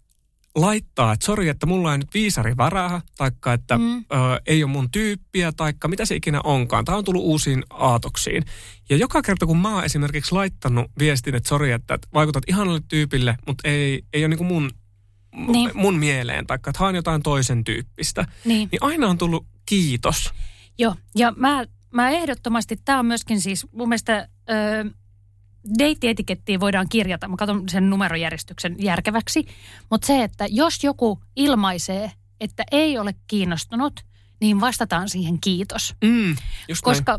laittaa, että sori, että mulla ei nyt viisari värähä, taikka että mm. ö, ei ole mun tyyppiä, taikka mitä se ikinä onkaan. Tämä on tullut uusiin aatoksiin. Ja joka kerta, kun mä oon esimerkiksi laittanut viestin, että sori, että vaikutat ihanalle tyypille, mutta ei, ei ole niin kuin mun, niin. mun mieleen, taikka että haen jotain toisen tyyppistä, niin, niin aina on tullut kiitos. Joo, ja mä, mä ehdottomasti, tämä on myöskin siis mun mielestä... Öö, deittietikettiin voidaan kirjata, mä katson sen numerojärjestyksen järkeväksi, mutta se, että jos joku ilmaisee, että ei ole kiinnostunut, niin vastataan siihen kiitos. Mm, Koska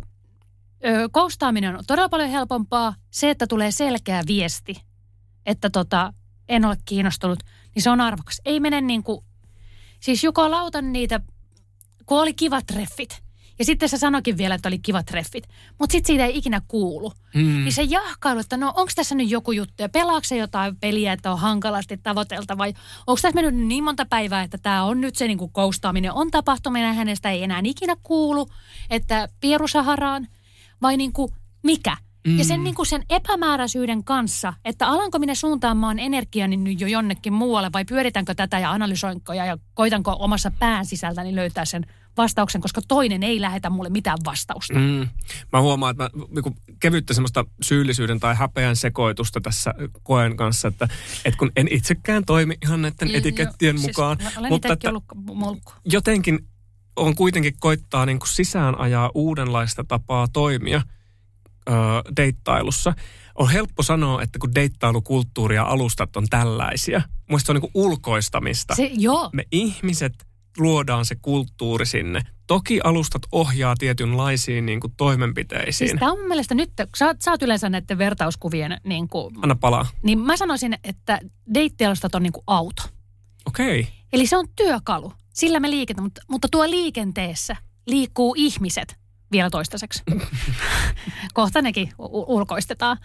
ö, koustaaminen on todella paljon helpompaa. Se, että tulee selkeä viesti, että tota, en ole kiinnostunut, niin se on arvokas. Ei mene niin kuin, siis Juko lautan niitä, kun oli kivat treffit. Ja sitten se sanoikin vielä, että oli kivat treffit. Mutta sitten siitä ei ikinä kuulu. Mm. Niin se jahkailu, että no onko tässä nyt joku juttu ja pelaako se jotain peliä, että on hankalasti tavoitelta vai onko tässä mennyt niin monta päivää, että tämä on nyt se niin kuin koustaaminen on tapahtuminen ja hänestä ei enää ikinä kuulu, että Pieru Saharaan vai niin kuin mikä? Mm. Ja sen, niin kuin sen epämääräisyyden kanssa, että alanko minä suuntaamaan energiani nyt jo jonnekin muualle vai pyöritäänkö tätä ja analysoinko ja koitanko omassa pään sisältäni löytää sen vastauksen, koska toinen ei lähetä mulle mitään vastausta. Mm. Mä huomaan, että mä niin kevyttä semmoista syyllisyyden tai häpeän sekoitusta tässä koen kanssa, että, että kun en itsekään toimi ihan näiden L- etikettien jo, mukaan. Siis olen mutta että ollut mulkku. Jotenkin on kuitenkin koittaa niin kuin sisään ajaa uudenlaista tapaa toimia ö, deittailussa. On helppo sanoa, että kun deittailukulttuuri ja alustat on tällaisia. Muista se on niin kuin ulkoistamista. Se, joo. Me ihmiset luodaan se kulttuuri sinne. Toki alustat ohjaa tietynlaisiin niin kuin toimenpiteisiin. Siis tämä on mun mielestä nyt, sä, sä oot yleensä näiden vertauskuvien niin kuin... Anna palaa. Niin mä sanoisin, että deittialustat on niin kuin auto. Okei. Okay. Eli se on työkalu. Sillä me liiketään, mutta, mutta tuo liikenteessä liikkuu ihmiset vielä toistaiseksi. Kohta nekin u- ulkoistetaan.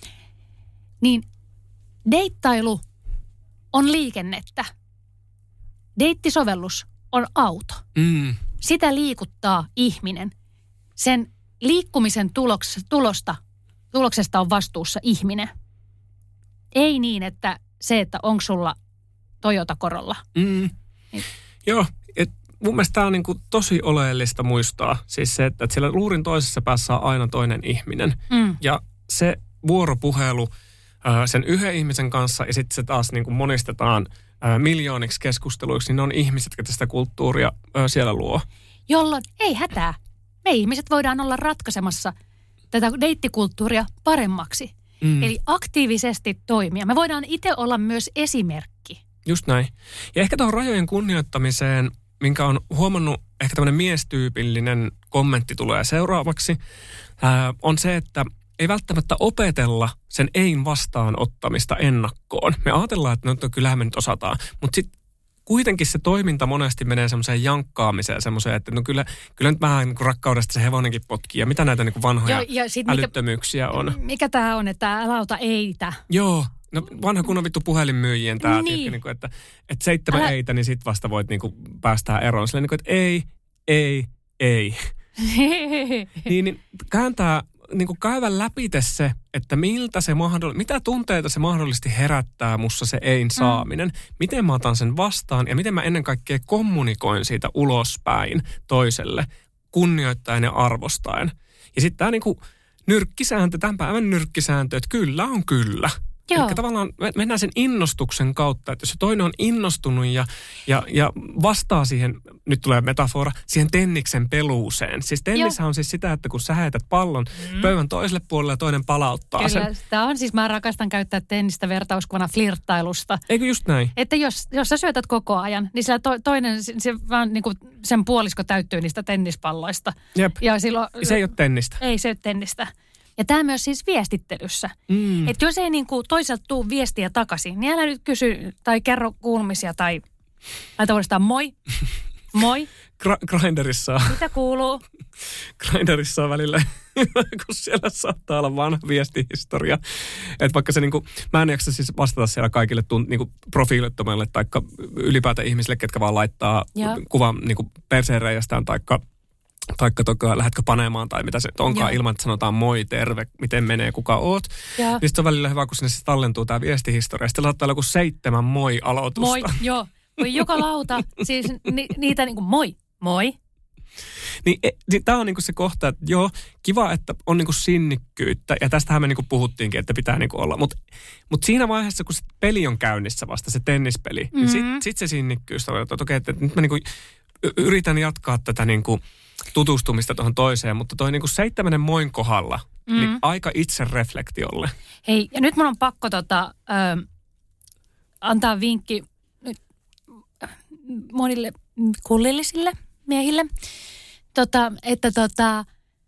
Niin deittailu on liikennettä. Deittisovellus on auto. Mm. Sitä liikuttaa ihminen. Sen liikkumisen tuloks, tulosta, tuloksesta on vastuussa ihminen. Ei niin, että se, että onko sulla Toyota Corolla. Mm. Niin. Joo, et mun mielestä tämä on niinku tosi oleellista muistaa. Siis se, että siellä luurin toisessa päässä on aina toinen ihminen. Mm. Ja se vuoropuhelu äh, sen yhden ihmisen kanssa ja sitten se taas niinku monistetaan miljooniksi keskusteluiksi, niin ne on ihmiset, jotka sitä kulttuuria ö, siellä luo. Jolloin ei hätää. Me ihmiset voidaan olla ratkaisemassa tätä deittikulttuuria paremmaksi. Mm. Eli aktiivisesti toimia. Me voidaan itse olla myös esimerkki. Just näin. Ja ehkä tuohon rajojen kunnioittamiseen, minkä on huomannut, ehkä tämmöinen miestyypillinen kommentti tulee seuraavaksi, ää, on se, että ei välttämättä opetella sen ein vastaanottamista ennakkoon. Me ajatellaan, että no, kyllähän me nyt osataan, mutta sitten kuitenkin se toiminta monesti menee semmoiseen jankkaamiseen, semmoiseen, että no kyllä, kyllä nyt vähän niin kuin rakkaudesta se hevonenkin potkii. Ja mitä näitä niin kuin vanhoja Joo, ja sit älyttömyyksiä mikä, on. Mikä tämä on, että älä auta eitä. Joo, no vanha kunnon vittu puhelinmyyjien tämä, niin. niin kuin, että, että seitsemän älä... eitä, niin sit vasta voit niin kuin päästää eroon. Silleen niin kuin, että ei, ei, ei. niin, niin kääntää... Niin kuin käydä läpite se, että miltä se mahdoll- mitä tunteita se mahdollisesti herättää mussa se ein saaminen. Mm. Miten mä otan sen vastaan ja miten mä ennen kaikkea kommunikoin siitä ulospäin toiselle, kunnioittaen ja arvostaen. Ja sitten tämä niin kuin nyrkkisääntö, tämän päivän nyrkkisääntö, että kyllä on kyllä. Eli tavallaan mennään sen innostuksen kautta, että jos se toinen on innostunut ja, ja, ja vastaa siihen, nyt tulee metafora, siihen tenniksen peluuseen. Siis tennishän on siis sitä, että kun sä heität pallon mm. pöydän toiselle puolelle ja toinen palauttaa Kyllä, sen. Kyllä, sitä on siis, mä rakastan käyttää tennistä vertauskuvana flirttailusta. Eikö just näin? Että jos, jos sä syötät koko ajan, niin sillä to, toinen, se, se vaan niin kuin sen puolisko täyttyy niistä tennispalloista. Jep, ja silloin, se ei ole tennistä. Ei se ole tennistä. Ja tämä myös siis viestittelyssä. Mm. Että jos ei niin kuin toiselta tule viestiä takaisin, niin älä nyt kysy tai kerro kuulumisia tai laita uudestaan moi. Moi. Gra- Grinderissa on. Mitä kuuluu? Grinderissa on välillä, kun siellä saattaa olla vanha viestihistoria. Että vaikka se niinku, mä en jaksa siis vastata siellä kaikille tunt, niinku profiilittomille tai ylipäätään ihmisille, ketkä vaan laittaa Joo. kuvan niinku perseenreijästään taikka taikka toka, lähdetkö panemaan tai mitä se onkaan Joo. ilman, että sanotaan moi, terve, miten menee, kuka oot. Joo. Niin sitten on välillä hyvä, kun sinne siis tallentuu tämä viestihistoria. Sitten saattaa olla joku seitsemän moi-aloitusta. Moi, joo. Voi joka lauta, siis ni, niitä niin kuin moi, moi. Niin, niin tämä on niinku se kohta, että joo, kiva, että on niinku sinnikkyyttä. Ja tästähän me niinku puhuttiinkin, että pitää niinku olla. Mutta mut siinä vaiheessa, kun se peli on käynnissä vasta, se tennispeli, mm-hmm. niin sitten sit se sinnikkyys on, että okei, että nyt mä niinku yritän jatkaa tätä niinku tutustumista tuohon toiseen, mutta toi niinku seitsemännen moin kohdalla, mm. niin aika itse reflektiolle. Hei, ja nyt mun on pakko tota, ö, antaa vinkki nyt monille kullillisille miehille, tota, että tota,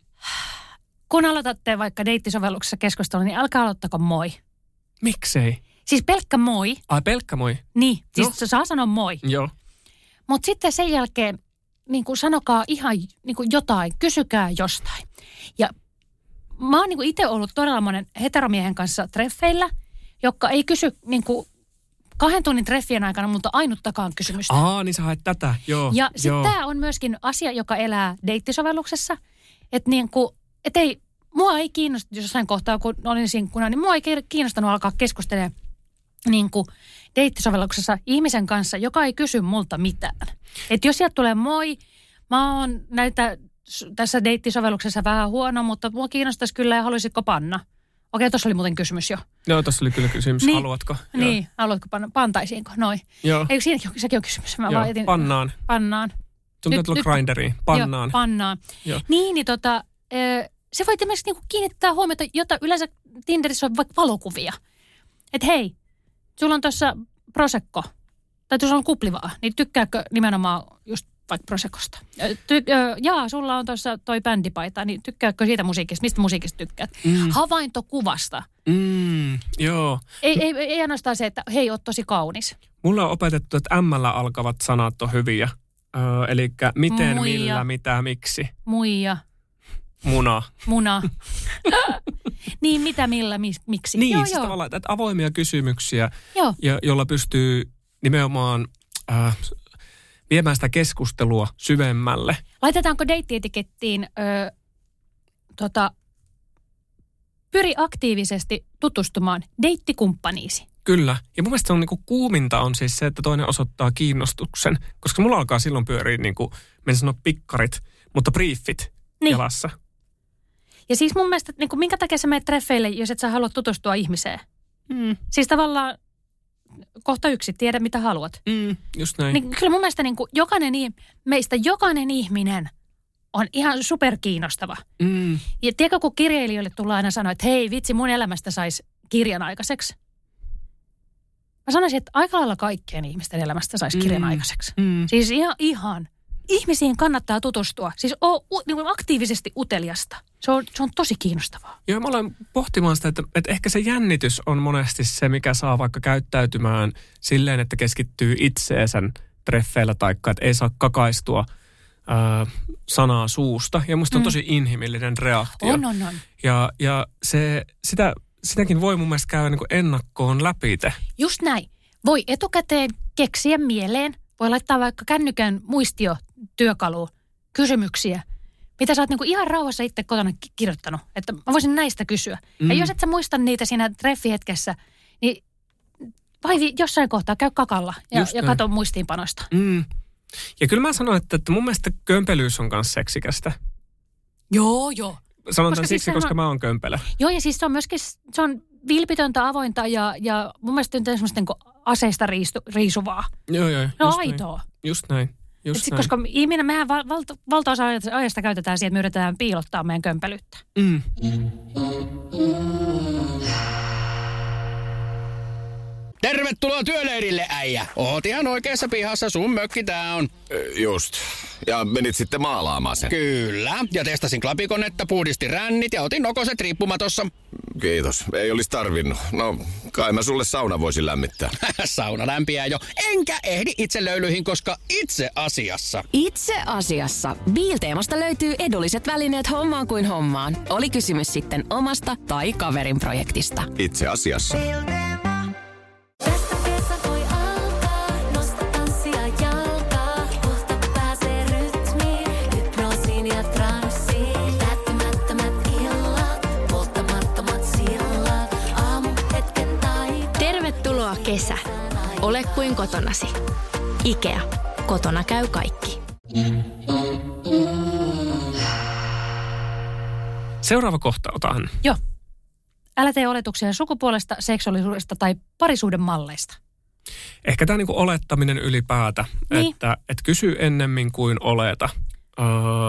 kun aloitatte vaikka deittisovelluksessa keskustelua, niin älkää aloittako moi. Miksei? Siis pelkkä moi. Ai pelkkä moi? Niin, siis no. saa sanoa moi. Joo. Mutta sitten sen jälkeen niin kuin sanokaa ihan niin kuin jotain, kysykää jostain. Ja mä oon niin kuin itse ollut todella monen heteromiehen kanssa treffeillä, joka ei kysy niin kuin kahden tunnin treffien aikana multa ainuttakaan kysymystä. Aa, niin sä haet tätä, joo. Ja sitten tämä on myöskin asia, joka elää deittisovelluksessa. Että niin kuin, et ei, mua ei kiinnosta, jos jossain kohtaa, kun olin sinkkuna, niin mua ei kiinnostanut alkaa keskustelemaan niin kuin deittisovelluksessa ihmisen kanssa, joka ei kysy multa mitään. Että jos sieltä tulee moi, mä oon näitä tässä deittisovelluksessa vähän huono, mutta mua kiinnostaisi kyllä ja haluaisitko panna? Okei, tuossa oli muuten kysymys jo. Joo, tuossa oli kyllä kysymys. Niin, haluatko? Niin, Joo. haluatko panna? Pantaisiinko? Noin. Joo. Eikö siinäkin ole, sekin on kysymys? Mä Joo, etin, pannaan. Pannaan. Sun pitää tulla grinderiin. Pannaan. Joo, pannaan. Joo. Niin, niin tota, se voi esimerkiksi niinku kiinnittää huomiota, jota yleensä Tinderissä on vaikka valokuvia. Että hei, sulla on tuossa Prosecco, tai sulla on kuplivaa, niin tykkääkö nimenomaan just vaikka Proseccosta? Ty- jaa, sulla on tuossa toi bändipaita, niin tykkääkö siitä musiikista? Mistä musiikista tykkäät? Mm. Havaintokuvasta. Mm, joo. Ei, ei, ei ainoastaan se, että hei, oot tosi kaunis. Mulla on opetettu, että M:llä alkavat sanat on hyviä. Öö, eli miten, Muija. Millä, mitä, miksi. Muija. Muna. Muna. Niin, mitä, millä, miksi. Niin, joo, siis joo. tavallaan että avoimia kysymyksiä, joo. Ja, jolla pystyy nimenomaan äh, viemään sitä keskustelua syvemmälle. Laitetaanko deittietikettiin ö, tota, pyri aktiivisesti tutustumaan deittikumppaniisi? Kyllä. Ja mun mielestä se on niinku kuuminta on siis se, että toinen osoittaa kiinnostuksen. Koska mulla alkaa silloin pyöriä niinku, menen sanoa pikkarit, mutta briefit niin. Jalassa. Ja siis mun mielestä, niin kuin, minkä takia sä menet treffeille, jos et sä halua tutustua ihmiseen? Mm. Siis tavallaan kohta yksi, tiedä mitä haluat. Mm, just näin. Niin, kyllä mun mielestä niin kuin, jokainen, meistä jokainen ihminen on ihan superkiinnostava. Mm. Ja tiedätkö, kun kirjailijoille tullaan aina sanoa, että hei vitsi, mun elämästä saisi kirjan aikaiseksi. Mä sanoisin, että aika lailla kaikkien ihmisten elämästä saisi kirjan mm. aikaiseksi. Mm. Siis ihan, ihan. Ihmisiin kannattaa tutustua. Siis oo u, niin aktiivisesti uteliasta. Se on, se on tosi kiinnostavaa. Joo, mä olen pohtimaan sitä, että, että ehkä se jännitys on monesti se, mikä saa vaikka käyttäytymään silleen, että keskittyy itseensä treffeillä, taikka että ei saa kakaistua ää, sanaa suusta. Ja musta on mm. tosi inhimillinen reaktio. On, on, on. Ja, ja se, sitä, sitäkin voi mun mielestä käydä niin kuin ennakkoon läpite. Just näin. Voi etukäteen keksiä mieleen. Voi laittaa vaikka kännykän muistiotyökaluun kysymyksiä, mitä sä oot niinku ihan rauhassa itse kotona kirjoittanut. Että mä voisin näistä kysyä. Mm. Ja jos et sä muista niitä siinä treffihetkessä, niin vai jossain kohtaa käy kakalla ja, ja kato muistiinpanosta. Mm. Ja kyllä mä sanon, että, että mun mielestä kömpelyys on myös seksikästä. Joo, joo. Sanon koska tämän siksi, siis koska on, mä oon kömpelä. Joo, ja siis se on myöskin, se on vilpitöntä, avointa ja, ja mun mielestä on semmoista niin kuin aseista riistu, riisuvaa. Joo, joo. No aitoa. Näin. Just näin. Just näin. Koska ihminen, mehän val, val, valtaosa ajasta käytetään siihen, että me yritetään piilottaa meidän kömpelyyttä. Mm. Tervetuloa työleirille, äijä. Oot ihan oikeassa pihassa, sun mökki tää on. Just. Ja menit sitten maalaamaan sen. Kyllä. Ja testasin klapikonetta, puhdistin rännit ja otin nokoset riippumatossa. Kiitos. Ei olisi tarvinnut. No, kai mä sulle sauna voisin lämmittää. Sauna lämpiää jo. Enkä ehdi itse löylyihin, koska itse asiassa. Itse asiassa. Bilteemasta löytyy edulliset välineet hommaan kuin hommaan. Oli kysymys sitten omasta tai kaverin projektista. Itse asiassa. Tervetuloa kesä. Ole kuin kotonasi. Ikea. Kotona käy kaikki. Seuraava kohta otan. Joo. Älä tee oletuksia sukupuolesta, seksuaalisuudesta tai parisuuden malleista. Ehkä tämä niinku olettaminen ylipäätä, Niin. että et kysy ennemmin kuin oleta öö,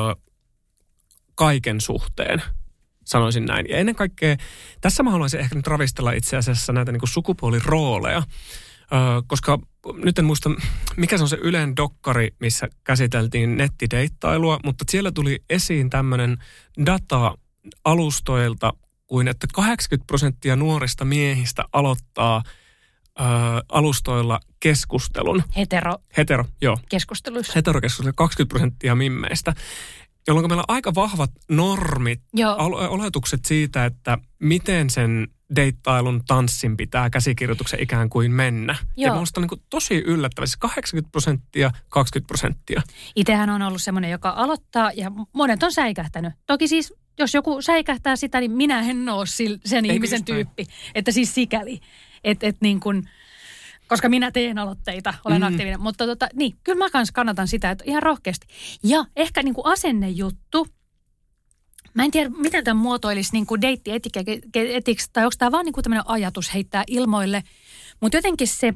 kaiken suhteen, sanoisin näin. Ja ennen kaikkea, tässä mä haluaisin ehkä nyt ravistella itse asiassa näitä niinku sukupuolirooleja, öö, koska nyt en muista, mikä se on se Ylen dokkari, missä käsiteltiin nettideittailua, mutta siellä tuli esiin tämmöinen data alustoilta, kuin että kahdeksankymmentä prosenttia nuorista miehistä aloittaa ö, alustoilla keskustelun. Hetero. Hetero, joo. Keskusteluissa. Heterokeskustelu, kaksikymmentä prosenttia mimmeistä. Jolloin meillä on aika vahvat normit, al- oletukset siitä, että miten sen deittailun tanssin pitää käsikirjoituksen ikään kuin mennä. Joo. Ja minusta on niin kuin tosi yllättävää. Siis kahdeksankymmentä prosenttia, kaksikymmentä prosenttia. Itsehän on ollut semmoinen, joka aloittaa ja monet on säikähtänyt. Toki siis, jos joku säikähtää sitä, niin minä en ole sen Eikö ihmisen tyyppi. Näin? Että siis sikäli. Että et niin kuin, koska minä teen aloitteita, olen mm. aktiivinen. Mutta tota, niin, kyllä mä kans kannatan sitä, että ihan rohkeasti. Ja ehkä niin kuin asennejuttu. Mä en tiedä, miten tämän muotoilisi niin kuin deitti-etiksi, tai onko tämä vaan niin kuin tämmöinen ajatus heittää ilmoille. Mutta jotenkin se,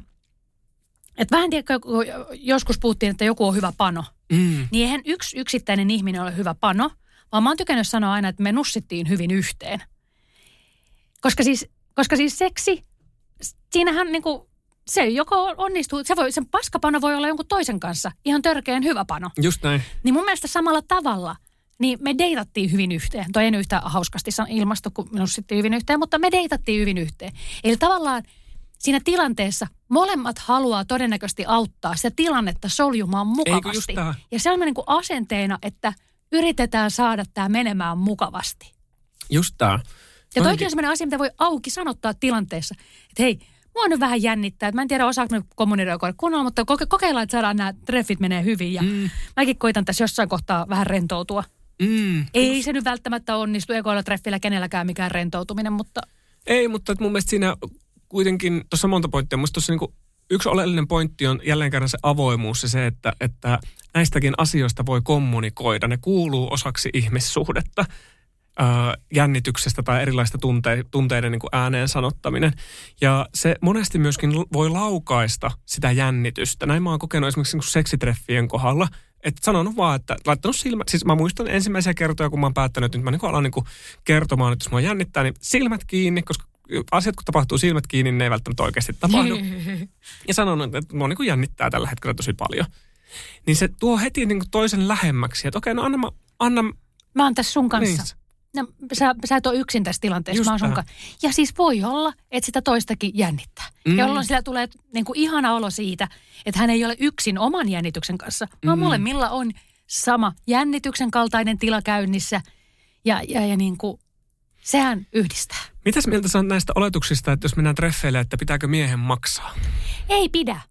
että vähän tiedä, joskus puhuttiin, että joku on hyvä pano. Mm. Niin eihän yksi yksittäinen ihminen ole hyvä pano, vaan mä oon tykännyt sanoa aina, että me nussittiin hyvin yhteen. Koska siis, koska siis seksi, siinähän niin kuin, se joko onnistuu, se voi, sen paskapano voi olla jonkun toisen kanssa ihan törkeän hyvä pano. Just näin. Niin mun mielestä samalla tavalla, niin me deitattiin hyvin yhteen. Toi ei yhtä hauskasti ilmasto, kun me nussittiin hyvin yhteen, mutta me deitattiin hyvin yhteen. Eli tavallaan siinä tilanteessa molemmat haluaa todennäköisesti auttaa sitä tilannetta soljumaan mukavasti. Ja se on niin kuin asenteena, että yritetään saada tämä menemään mukavasti. Just tämä. Ja toikin on sellainen asia, mitä voi auki sanottaa tilanteessa. Että hei, mua nyt vähän jännittää. Että mä en tiedä, osaako me kommunikoida kunnolla, mutta koke- kokeillaan, että saadaan nämä treffit menee hyvin. Ja mm. mäkin koitan tässä jossain kohtaa vähän rentoutua. Mm. Ei se nyt välttämättä onnistu ekoilla treffillä kenelläkään mikään rentoutuminen, mutta... Ei, mutta mun mielestä siinä kuitenkin, tuossa on monta pointtia, mutta tuossa niinku yksi oleellinen pointti on jälleen kerran se avoimuus ja se, että, että näistäkin asioista voi kommunikoida. Ne kuuluu osaksi ihmissuhdetta, ää, jännityksestä tai erilaista tunte- tunteiden niin kuin ääneen sanottaminen. Ja se monesti myöskin voi laukaista sitä jännitystä. Näin mä oon kokenut esimerkiksi niin kuin seksitreffien kohdalla. Että sanonut vaan, että laittanut silmät, siis mä muistan ensimmäisiä kertoja, kun mä oon päättänyt, että nyt mä niin alan niin kertomaan, että jos mua jännittää, niin silmät kiinni, koska asiat kun tapahtuu silmät kiinni, niin ne ei välttämättä oikeasti tapahdu. Ja sanonut, että mua niin jännittää tällä hetkellä tosi paljon. Niin se tuo heti niin toisen lähemmäksi, että okei, no anna, anna. Mä oon tässä sun kanssa. Niin. No, sä, sä et ole yksin tässä tilanteessa, mä oon sun kanssa. Ja siis voi olla, että sitä toistakin jännittää. Mm. Jolloin sillä tulee niin kuin ihana olo siitä, että hän ei ole yksin oman jännityksen kanssa, vaan mm. molemmilla on sama jännityksen kaltainen tila käynnissä. Ja, ja, ja niin kuin, sehän yhdistää. Mitäs mieltä sä on näistä oletuksista, että jos mennään treffeille, että pitääkö miehen maksaa? Ei pidä.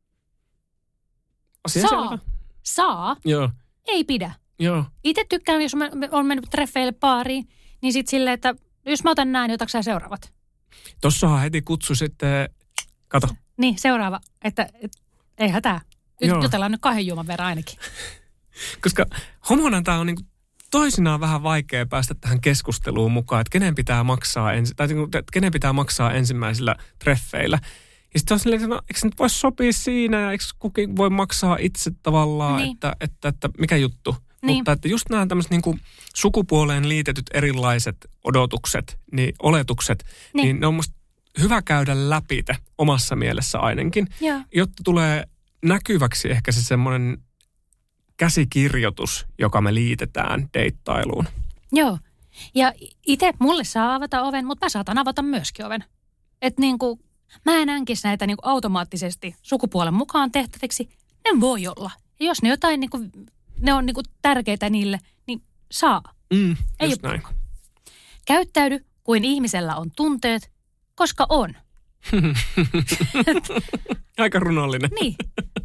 Asia Saa. Selvä. Saa. Joo. Ei pidä. Joo. Itse tykkään, jos mä olen mennyt treffeille baariin, niin sitten silleen, että jos mä otan näin, niin otatko sä seuraavat? Tossahan heti kutsu sitten, kato. Niin, seuraava, että et, ei hätää. Jutellaan nyt kahden juoman verran ainakin. Koska homona tämä on niinku toisinaan vähän vaikea päästä tähän keskusteluun mukaan, että kenen pitää maksaa, ensi, tai että kenen pitää maksaa ensimmäisillä treffeillä. Ja sitten on silleen, että no, eikö se nyt voi sopia siinä, ja eikö kukin voi maksaa itse tavallaan, niin. että, että, että mikä juttu. Niin. Mutta että just nämä tämmöiset niin sukupuoleen liitetyt erilaiset odotukset, niin oletukset, niin, niin ne on musta hyvä käydä läpi omassa mielessä ainakin, Joo. jotta tulee näkyväksi ehkä se semmoinen käsikirjoitus, joka me liitetään deittailuun. Joo. Ja itse mulle saa avata oven, mutta mä saatan avata myöskin oven. Että niin kuin, mä en änkisi näitä niin kuin automaattisesti sukupuolen mukaan tehtäviksi. Ne voi olla. Ja jos ne jotain, niin kuin, ne on niin kuin tärkeitä niille, niin saa. Mm, Ei just näin. Käyttäydy kuin ihmisellä on tunteet, koska on. Aika runollinen. Niin.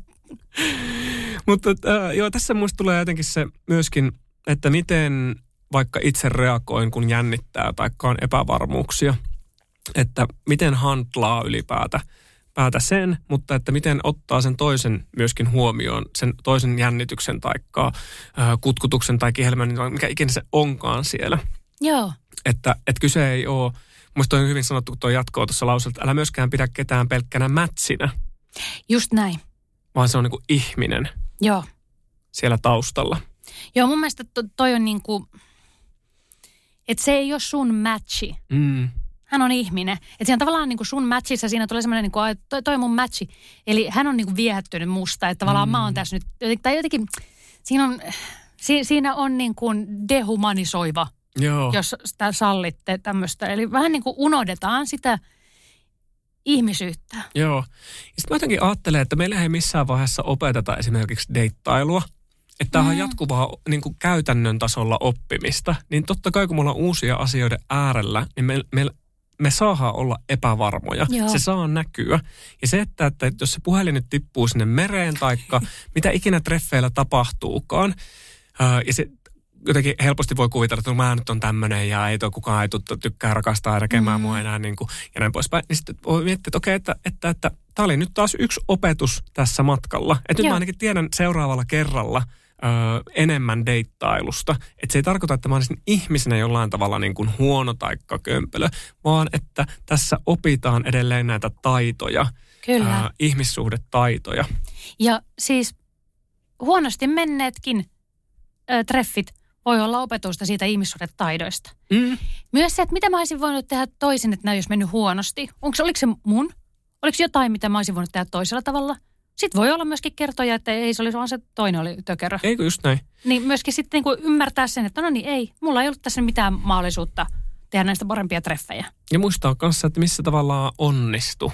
Mutta äh, joo, tässä muista tulee jotenkin se myöskin, että miten vaikka itse reagoin, kun jännittää tai on epävarmuuksia. Että miten handlaa ylipäätä päätä sen, mutta että miten ottaa sen toisen myöskin huomioon, sen toisen jännityksen tai äh, kutkutuksen tai kihelmän, mikä ikinä se onkaan siellä. Joo. Että, että kyse ei ole, musta on hyvin sanottu, kun tuo jatkoo tuossa lauseella, että älä myöskään pidä ketään pelkkänä mätsinä. Just näin. Vaan se on niin kuin ihminen. Joo. Siellä taustalla. Joo, mun mielestä to, toi on niin kuin, että se ei ole sun matchi. Mm. Hän on ihminen. Että siinä on tavallaan niin kuin sun matchissa, siinä tulee semmoinen, niin kuin, että toi, toi on mun matchi. Eli hän on niin kuin viehättynyt musta, että tavallaan mm. mä oon tässä nyt, tai jotenkin, siinä on, si, siinä on niin kuin dehumanisoiva, Joo. jos sitä sallitte tämmöistä. Eli vähän niin kuin unohdetaan sitä ihmisyyttä. Joo. Sitten mä jotenkin ajattelen, että meillä ei missään vaiheessa opeteta esimerkiksi deittailua. Että tämä on mm. jatkuvaa niin kuin käytännön tasolla oppimista. Niin totta kai kun me ollaan uusia asioiden äärellä, niin me, me, me saadaan olla epävarmoja. Joo. Se saa näkyä. Ja se, että, että jos se puhelin nyt tippuu sinne mereen taikka mitä ikinä treffeillä tapahtuukaan, ää, ja se jotenkin helposti voi kuvitella, että no, mä nyt on tämmöinen ja ei toi kukaan ei tykkää rakastaa ja näkemään mm. mua enää niin kuin, ja näin poispäin. Niin sitten voi miettiä, että okei, että, että, että tämä oli nyt taas yksi opetus tässä matkalla. Että nyt mä ainakin tiedän seuraavalla kerralla ö, enemmän deittailusta. Että se ei tarkoita, että mä olisin ihmisenä jollain tavalla niin kuin huono taikka kömpelö, vaan että tässä opitaan edelleen näitä taitoja. Kyllä. Ö, ihmissuhdetaitoja. Ja siis huonosti menneetkin ö, treffit voi olla opetusta siitä ihmissuhdetaidoista. Mm. Myös se, että mitä mä olisin voinut tehdä toisin, että nämä olisi mennyt huonosti. Onko, oliko se mun? Oliko jotain, mitä mä olisin voinut tehdä toisella tavalla? Sitten voi olla myöskin kertoja, että ei se olisi vaan se toinen oli tökerö. Eikö just näin? Niin myöskin sitten niin kuin ymmärtää sen, että no niin ei, mulla ei ollut tässä mitään mahdollisuutta tehdä näistä parempia treffejä. Ja muistaa kanssa, että missä tavallaan onnistu.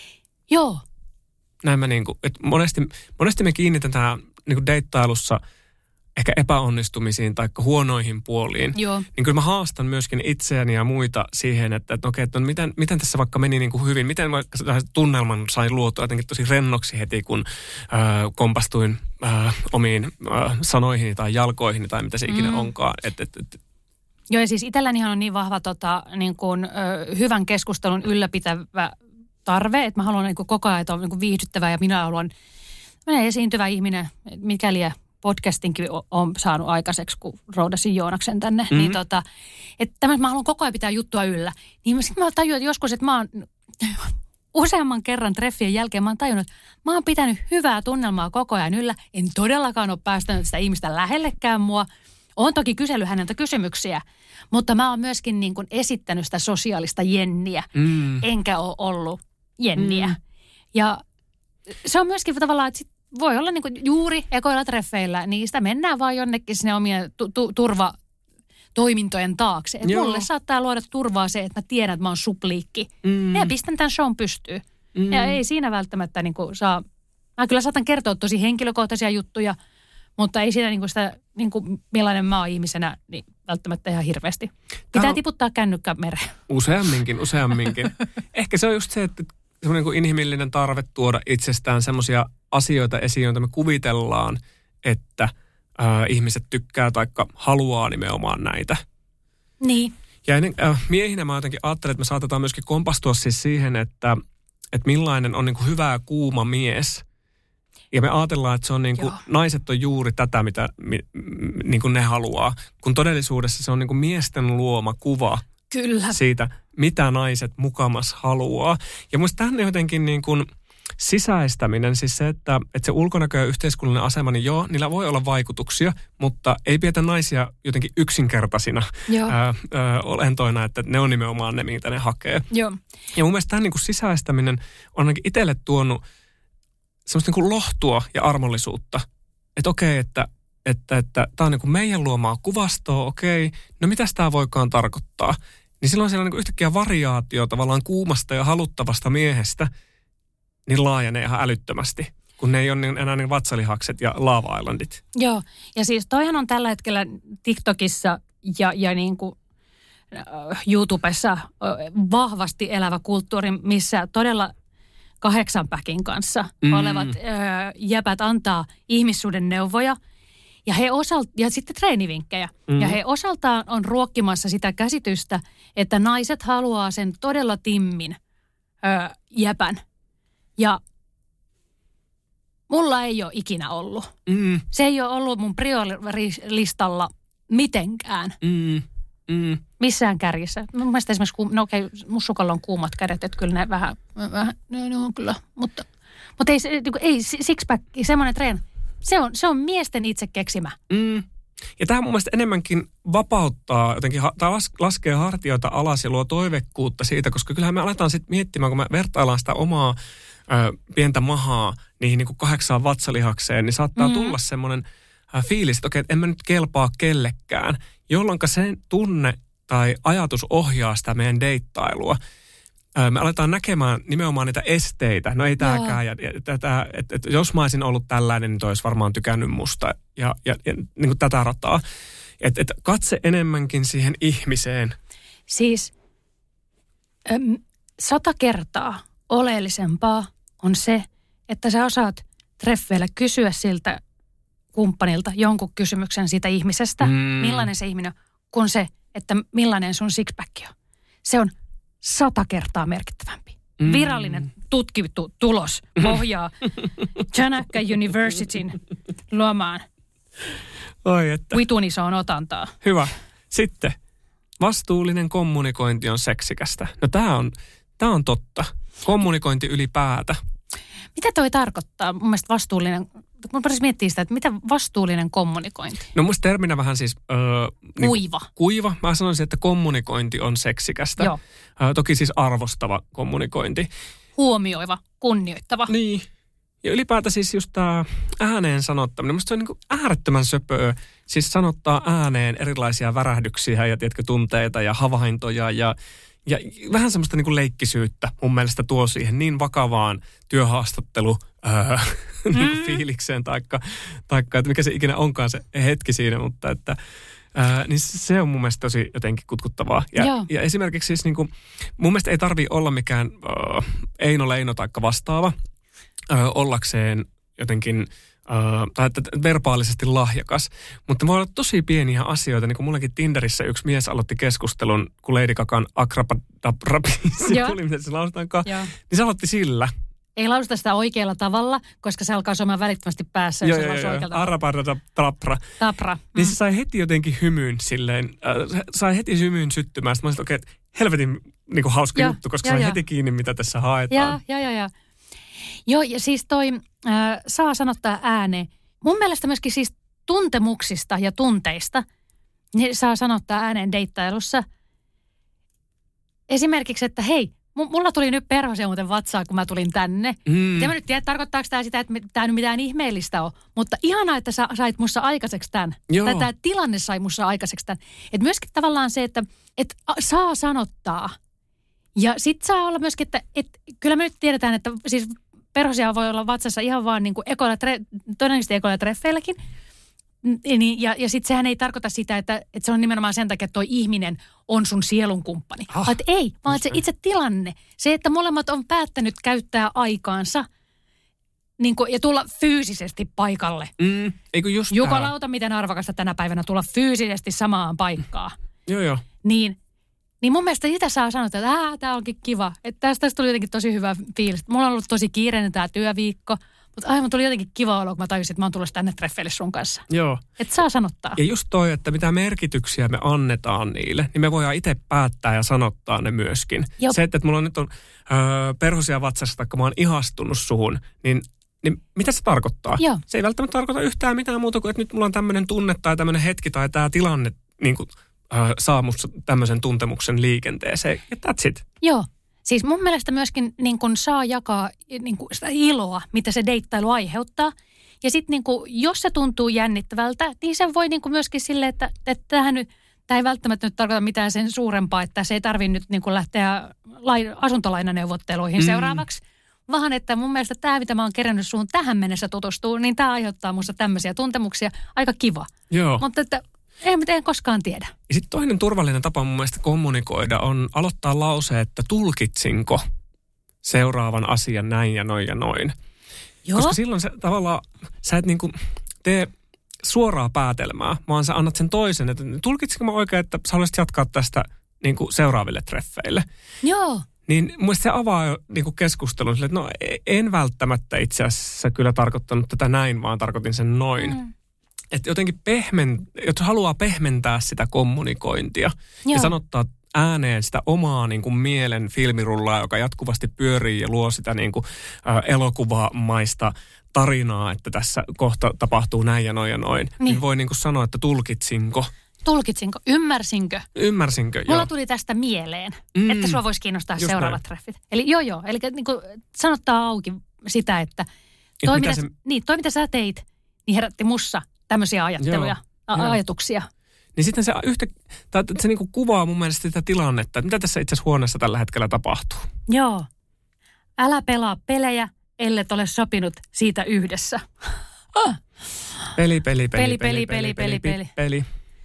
Joo. Näin mä niin kuin, että monesti, monesti me kiinnitetään niin kuin deittailussa ehkä epäonnistumisiin tai huonoihin puoliin. Joo. Niin kyllä mä haastan myöskin itseäni ja muita siihen, että, että okei, että miten, miten tässä vaikka meni niin kuin hyvin, miten vaikka tunnelman sain luotua jotenkin tosi rennoksi heti, kun äh, kompastuin äh, omiin äh, sanoihini tai jalkoihini tai mitä se ikinä mm. onkaan. Et, et, et. Joo, ja siis itsellänihan on niin vahva tota, niin kuin, ö, hyvän keskustelun ylläpitävä tarve, että mä haluan niin kuin, koko ajan, että on niin kuin viihdyttävää ja minä haluan minä esiintyvä ihminen, mikäli podcastinkin on saanut aikaiseksi, kun roudasin Joonaksen tänne. Mm-hmm. Niin tota, että tämän, mä haluan koko ajan pitää juttua yllä. Niin sitten mä tajuin, että joskus, että mä oon useamman kerran treffien jälkeen mä oon tajunnut, että mä oon pitänyt hyvää tunnelmaa koko ajan yllä. En todellakaan ole päästänyt sitä ihmistä lähellekään mua. Oon toki kysellyt häneltä kysymyksiä, mutta mä oon myöskin niin kuin esittänyt sitä sosiaalista jenniä. Mm. Enkä ole ollut jenniä. Mm. Ja se on myöskin tavallaan, että sit voi olla niin kuin juuri ekoilla treffeillä, niin sitä mennään vaan jonnekin sinne omien tu- tu- turvatoimintojen taakse. Et mulle saattaa luoda turvaa se, että mä tiedän, että mä oon supliikki. Mm. Ja pistän tämän shown pystyyn. Mm. Ja ei siinä välttämättä niin kuin saa, mä kyllä saatan kertoa tosi henkilökohtaisia juttuja, mutta ei siinä niin kuin sitä, niin kuin millainen mä oon ihmisenä, niin välttämättä ihan hirveästi. Pitää on tiputtaa kännykkä mereen. Useamminkin, useamminkin. Ehkä se on just se, että semmoinen kuin inhimillinen tarve tuoda itsestään semmoisia asioita esiin, joita me kuvitellaan, että ää, ihmiset tykkää tai haluaa nimenomaan näitä. Niin. Ja ennen, äh, miehinä mä jotenkin ajattelen, että me saatetaan myöskin kompastua siis siihen, että, että millainen on niin kuin hyvä ja kuuma mies. Ja me ajatellaan, että se on niin kuin, naiset on juuri tätä, mitä mi, niin kuin ne haluaa. Kun todellisuudessa se on niin kuin miesten luoma kuva. Kyllä. Siitä, mitä naiset mukamas haluaa. Ja musta tämän jotenkin niin kuin sisäistäminen, siis se, että, että se ulkonäkö ja yhteiskunnallinen asema, niin joo, niillä voi olla vaikutuksia, mutta ei pidetä naisia jotenkin yksinkertaisina ää, ää, olentoina, että ne on nimenomaan ne, mitä ne hakee. Joo. Ja mun mielestä tämän niin kuin sisäistäminen on ainakin itselle tuonut semmoista niin kuin lohtua ja armollisuutta. Että okei, että että että tämä on niin kuin meidän luomaa kuvastoa, okei, no mitäs tämä voikaan tarkoittaa? Niin silloin siellä on niin kuin yhtäkkiä variaatio tavallaan kuumasta ja haluttavasta miehestä, niin laajenee ihan älyttömästi, kun ne ei ole enää niin vatsalihakset ja Lava Islandit. Joo, ja siis toihan on tällä hetkellä TikTokissa ja, ja niin kuin YouTubessa vahvasti elävä kulttuuri, missä todella kahdeksan päkin kanssa mm. olevat ö, jäpät antaa ihmissuuden neuvoja ja, he osalt- ja sitten treenivinkkejä. Mm. Ja he osaltaan on ruokkimassa sitä käsitystä, että naiset haluaa sen todella timmin ö, jäpän. Ja mulla ei ole ikinä ollut. Mm. Se ei ole ollut mun priorilistalla mitenkään. Mm. Mm. Missään kärjissä. Mun mielestä esimerkiksi, kuum- no okei, mussukalla on kuumat kädet, että kyllä ne vähän, vähän ne, ne on kyllä, mutta, mutta ei, ei sixpack, semmoinen treeni, se on, se on miesten itse keksimä. Mm. Ja tämä mun mielestä enemmänkin vapauttaa, jotenkin tämä las, laskee hartioita alas ja luo toivekkuutta siitä, koska kyllähän me aletaan sitten miettimään, kun me vertaillaan sitä omaa ö, pientä mahaa niihin niin kuin kahdeksaan vatsalihakseen, niin saattaa mm. tulla semmoinen ö, fiilis, että okei, että en mä nyt kelpaa kellekään, jolloin se tunne tai ajatus ohjaa sitä meidän deittailua. Me aletaan näkemään nimenomaan niitä esteitä. No ei tääkään. Ja, ja tätä, et, et, jos mä olisin ollut tällainen, niin toi olisi varmaan tykännyt musta. Ja, ja, ja niin kuin tätä rataa. Että et katse enemmänkin siihen ihmiseen. Siis äm, sata kertaa oleellisempaa on se, että sä osaat treffeillä kysyä siltä kumppanilta jonkun kysymyksen siitä ihmisestä. Mm. Millainen se ihminen on, kun se, että millainen sun sixpack on. Se on sata kertaa merkittävämpi. Mm. Virallinen tutkittu tulos pohjaa Chanakka Universityn luomaan Oi, että. vitun isoon otantaa. Hyvä. Sitten vastuullinen kommunikointi on seksikästä. No tää on, tää on totta. Kommunikointi ylipäätä. Mitä toi tarkoittaa? Mun mielestä vastuullinen, mun pitäisi miettiä sitä, että mitä vastuullinen kommunikointi? No musta terminä vähän siis Öö, kuiva. Niin, kuiva. Mä sanoisin, että kommunikointi on seksikästä. Joo. Öö, toki siis arvostava kommunikointi. Huomioiva, kunnioittava. Niin. Ja ylipäätään siis just tää ääneen sanottaminen. Musta se on niinku äärettömän söpöä. Siis sanottaa ääneen erilaisia värähdyksiä ja tiedätkö, tunteita ja havaintoja ja Ja vähän semmoista niin kuin leikkisyyttä mun mielestä tuo siihen niin vakavaan työhaastattelu öö, mm. niin kuin fiilikseen, taikka, taikka, että mikä se ikinä onkaan se hetki siinä, mutta että öö, niin se on mun mielestä tosi jotenkin kutkuttavaa. Ja, ja esimerkiksi siis niin kuin, mun mielestä ei tarvitse olla mikään öö, Eino Leino taikka vastaava öö, ollakseen jotenkin Uh, tai että verbaalisesti lahjakas. Mutta voi olla tosi pieniä asioita, niin kuin mullekin Tinderissä yksi mies aloitti keskustelun, kun Lady Gagan Akrabadabrabisi tuli, miten se lausutaankaan, niin se aloitti sillä. Ei lausuta sitä oikealla tavalla, koska se alkaa soimaan välittömästi päässä, jos se lausuu oikealla tavalla. Akrabadabrabra. Tapra. Mm. Niin se sai heti jotenkin hymyyn silleen, äh, sai heti hymyyn syttymään. Sitten mä olisin, okei, okay, helvetin niin kuin hauska ja, juttu, koska ja, se on ja. heti kiinni, mitä tässä haetaan. Ja, ja, ja, ja. Joo, ja siis toi äh, saa sanottaa ääneen. Mun mielestä myöskin siis tuntemuksista ja tunteista niin saa sanottaa ääneen deittailussa. Esimerkiksi, että hei, mulla tuli nyt perhosia muuten vatsaa, kun mä tulin tänne. Mm. En mä nyt tiedä, tarkoittaako tämä sitä, että tämä nyt mitään ihmeellistä on. Mutta ihanaa, että sä sait musta aikaiseksi tämän. Joo. Tai tämä tilanne sai musta aikaiseksi tämän. Että myöskin tavallaan se, että et saa sanottaa. Ja sit saa olla myöskin, että et, kyllä me nyt tiedetään, että siis perhosia voi olla vatsassa ihan vaan niin kuin ekoilla, tre, todennäköisesti ekoilla treffeilläkin. Ja, ja sitten sehän ei tarkoita sitä, että, että se on nimenomaan sen takia, että toi ihminen on sun sielunkumppani. Oh, vaan ei, vaan että se itse tilanne. Se, että molemmat on päättänyt käyttää aikaansa niin kuin, ja tulla fyysisesti paikalle. Mm, eikö just Jukalauta, miten arvokasta tänä päivänä tulla fyysisesti samaan paikkaan. Joo, joo. Niin. Niin mun mielestä sitä saa sanoa, että tämä onkin kiva. Että tästä, tästä tuli jotenkin tosi hyvä fiilis. Mulla on ollut tosi kiireinen tämä työviikko. Mutta aivan tuli jotenkin kiva olo, kun mä tajusin, että mä oon tullut tänne treffeille sun kanssa. Joo. Että saa sanottaa. Ja just toi, että mitä merkityksiä me annetaan niille, niin me voidaan itse päättää ja sanottaa ne myöskin. Jop. Se, että, että mulla nyt on öö, perhosia vatsassa, taikka mä oon ihastunut suhun, niin, niin mitä se tarkoittaa? Joo. Se ei välttämättä tarkoita yhtään mitään muuta kuin, että nyt mulla on tämmöinen tunne tai tämmöinen hetki tai tämä tilanne niin kuin öö, saa musta tämmöisen tuntemuksen liikenteeseen. Ja that's it. Joo. Siis mun mielestä myöskin niin kun saa jakaa niin kun sitä iloa, mitä se deittailu aiheuttaa. Ja sitten niinku, jos se tuntuu jännittävältä, niin se voi niinku myöskin silleen, että, että tämähän nyt, tämä ei välttämättä nyt tarkoita mitään sen suurempaa, että se ei tarvitse nyt niinku lähteä lai, asuntolainaneuvotteluihin mm. seuraavaksi. Vaan että mun mielestä tämä, mitä mä oon kerännyt suun tähän mennessä tutustuu, niin tämä aiheuttaa musta tämmöisiä tuntemuksia. Aika kiva. Joo. Mutta että en, en koskaan tiedä. Ja sitten toinen turvallinen tapa mun mielestä kommunikoida on aloittaa lause, että tulkitsinko seuraavan asian näin ja noin ja noin. Joo. Koska silloin se, tavallaan sä et niinku tee suoraa päätelmää, vaan sä annat sen toisen, että tulkitsinko mä oikein, että sä haluaisit jatkaa tästä niinku seuraaville treffeille. Joo. Niin mun mielestä se avaa jo niinku keskustelun sille, että no en välttämättä itse asiassa kyllä tarkoittanut tätä näin, vaan tarkoitin sen noin. Mm. Että jotenkin pehmen, jos haluaa pehmentää sitä kommunikointia Joo. ja sanottaa ääneen sitä omaa niin kuin mielen filmirullaa, joka jatkuvasti pyörii ja luo sitä niin kuin, ä, elokuvamaista tarinaa, että tässä kohta tapahtuu näin ja noin ja noin. Niin, niin voi niin kuin sanoa, että tulkitsinko. Tulkitsinko? Ymmärsinkö? Ymmärsinkö, Mulla joo. tuli tästä mieleen, mm, että sua voisi kiinnostaa seuraavat näin. Treffit. Eli joo joo, eli niin kuin sanottaa auki sitä, että toi, mitä, se... niin, toi mitä sä teit, niin herätti mussa tämmöisiä ajatteluja, joo, a- joo. ajatuksia. Niin sitten se, yhtä, se niinku kuvaa mun mielestä sitä tilannetta, että mitä tässä itse asiassa huoneessa tällä hetkellä tapahtuu. Joo. Älä pelaa pelejä, ellet ole sopinut siitä yhdessä. Ah. Peli, peli, Peli, peli, peli, peli, peli, peli. peli.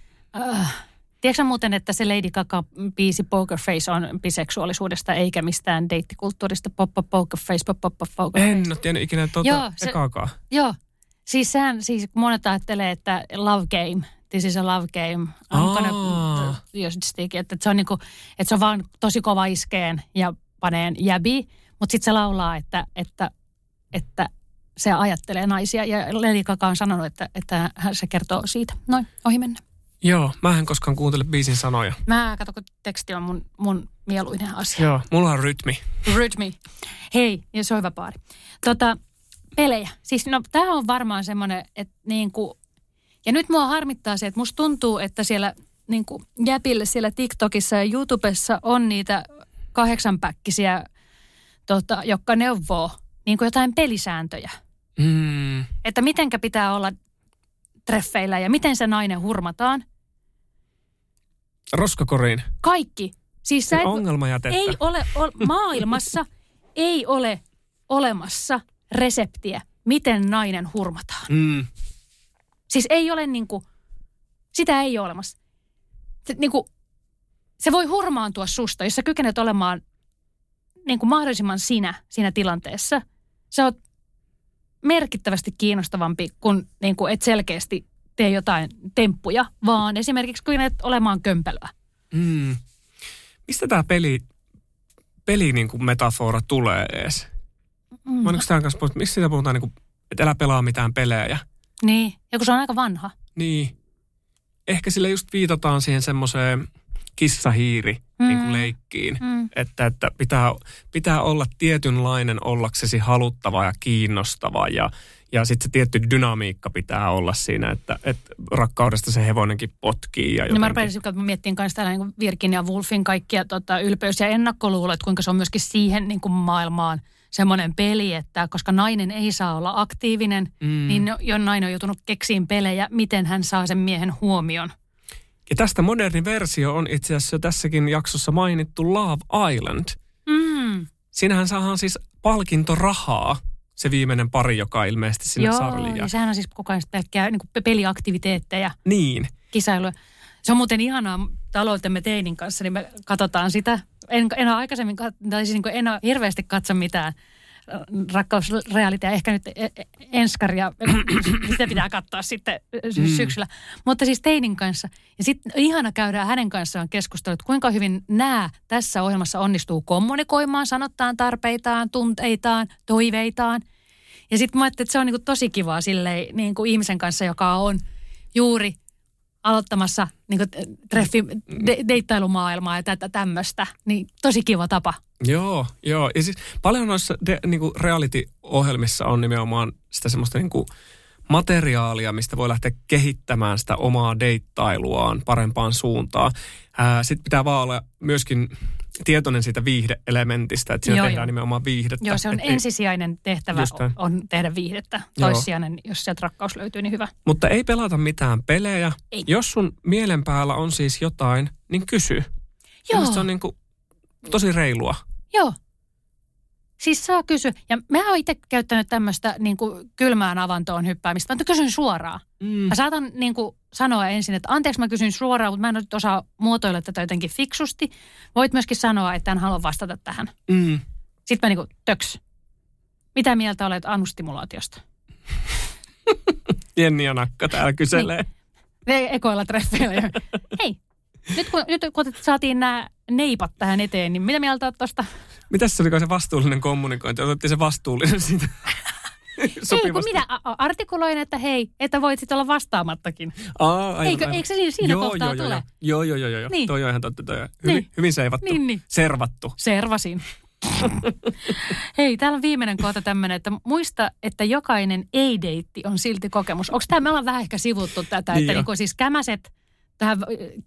Uh. Tiedätkö muuten, että se Lady Gaga-biisi Poker Face on biseksuaalisuudesta eikä mistään deittikulttuurista? Pop, pop, poker face, pop, pop, pop, poker face. En ole tiennyt ikinä tuota joo, se, ekaakaan. Joo. Siis sehän, siis monet ajattelee, että love game, this is a love game. I'm gonna use stick. Että se on niinku, että se on vaan tosi kova iskeen ja paneen jäbi, mutta sitten se laulaa, että, että, että se ajattelee naisia. Ja Lady Gaga on sanonut, että, että se kertoo siitä. Noin, ohi mennä. Joo, mä en koskaan kuuntele biisin sanoja. Mä katson, kun teksti on mun, mun mieluinen asia. Joo, mulla on rytmi. Rytmi. Hei, ja soiva baari. Tota, pelejä. Siis no, tää on varmaan semmoinen, että niinku, ja nyt mua harmittaa se, että musta tuntuu, että siellä niinku jäpille siellä TikTokissa ja YouTubessa on niitä kahdeksanpäkkisiä, tota, jotka neuvoo niinku jotain pelisääntöjä. Mm. Että mitenkä pitää olla treffeillä ja miten se nainen hurmataan. Roskakoriin. Kaikki. Siis sä et, ongelmajätettä. Ei ole, ole maailmassa ei ole olemassa reseptiä, miten nainen hurmataan. Mm. Siis ei ole niinku, sitä ei ole olemassa. Se, niinku, se voi hurmaantua susta, jos sä kykenet olemaan niinku mahdollisimman sinä siinä tilanteessa. Sä oot merkittävästi kiinnostavampi, kun niinku et selkeästi tee jotain temppuja, vaan esimerkiksi kykenet olemaan kömpelöä. Mm. Mistä tämä peli, peli niinku metafora tulee edes? Mm. Onko tämän kanssa puhuttu, mistä siitä puhutaan, niinku, että älä pelaa mitään pelejä? Niin, ja kun se on aika vanha. Niin. Ehkä sille just viitataan siihen semmoiseen kissahiiri mm. niin kuin leikkiin, mm. että, että pitää, pitää olla tietynlainen ollaksesi haluttava ja kiinnostava ja, ja sitten se tietty dynamiikka pitää olla siinä, että, että rakkaudesta se hevonenkin potkii. Ja no mä rupesin miettimään myös täällä niin Virginia Woolfin kaikkia tota, ylpeys- ja ennakkoluulot, kuinka se on myöskin siihen niin kuin maailmaan semmoinen peli, että koska nainen ei saa olla aktiivinen, mm. niin jo nainen on joutunut keksiin pelejä, miten hän saa sen miehen huomion. Ja tästä moderni versio on itse asiassa tässäkin jaksossa mainittu Love Island. Mm. Siinähän saadaan siis palkintorahaa, se viimeinen pari, joka ilmeisesti sinne sarjaa. Joo, ja sehän on siis koko ajan pelkkää niin kuin peliaktiviteetteja. Niin. Kisailuja. Se on muuten ihanaa taloutemme teinin kanssa, niin me katsotaan sitä. En, en ole aikaisemmin, tai siis niin kuin en ole hirveästi katso mitään rakkausrealitea, ehkä nyt enskaria, sitä pitää katsoa sitten syksyllä. Mm. Mutta siis teinin kanssa. Ja sitten ihana käydään hänen kanssaan keskustelut, kuinka hyvin nämä tässä ohjelmassa onnistuu kommunikoimaan, sanottaan tarpeitaan, tunteitaan, toiveitaan. Ja sitten mä ajattelin, että se on niinku tosi kivaa silleen niinku ihmisen kanssa, joka on juuri aloittamassa niinku treffi, de, deittailumaailmaa ja tätä tämmöistä. Niin tosi kiva tapa. Joo, joo. Ja siis paljon noissa de, niinku reality-ohjelmissa on nimenomaan sitä semmoista niinku materiaalia, mistä voi lähteä kehittämään sitä omaa deittailuaan parempaan suuntaan. Sitten pitää vaan olla myöskin tietoinen siitä viihde-elementistä, että siinä joo, tehdään joo. nimenomaan viihdettä. Joo, se on et ensisijainen tehtävä on tehdä viihdettä. Toissijainen, jos sieltä rakkaus löytyy, niin hyvä. Mutta ei pelata mitään pelejä. Ei. Jos sun mielen päällä on siis jotain, niin kysy. Joo. Se on niin kuin tosi reilua. Joo. Siis saa kysyä. Ja mä oon itse käyttänyt tämmöistä niin kuin kylmään avantoon hyppäämistä. Mä kysyn suoraan. Mm. Mä saatan niin kuin sanoa ensin, että anteeksi mä kysyn suoraan, mutta mä en nyt osaa muotoilla tätä jotenkin fiksusti. Voit myöskin sanoa, että en halua vastata tähän. Mm. Sitten mä niin kuin töks. Mitä mieltä olet anustimulaatiosta? Jenni ja Nakka täällä kyselee. Niin. Ekoilla treffeillä. Hei, nyt kun, nyt kun saatiin nämä neipat tähän eteen, niin mitä mieltä olet tuosta? Mitäs se oliko se vastuullinen kommunikointi? Otettiin se vastuullinen siitä Ei, kun minä artikuloin, että hei, että voit sitten olla vastaamattakin. Aa, aivan, Eikö, aivan. eikö se siinä, siinä joo, kohtaa joo, tule? Joo, joo, joo, joo. Niin. Toi on ihan totta. Toi on hyvin, niin. hyvin seivattu. Niin, niin. Servattu. Servasin. Hei, täällä on viimeinen kohta tämmöinen, että muista, että jokainen ei-deitti on silti kokemus. Onko tämä, me ollaan vähän ehkä sivuttu tätä, niin että niinku siis kämäset, tähän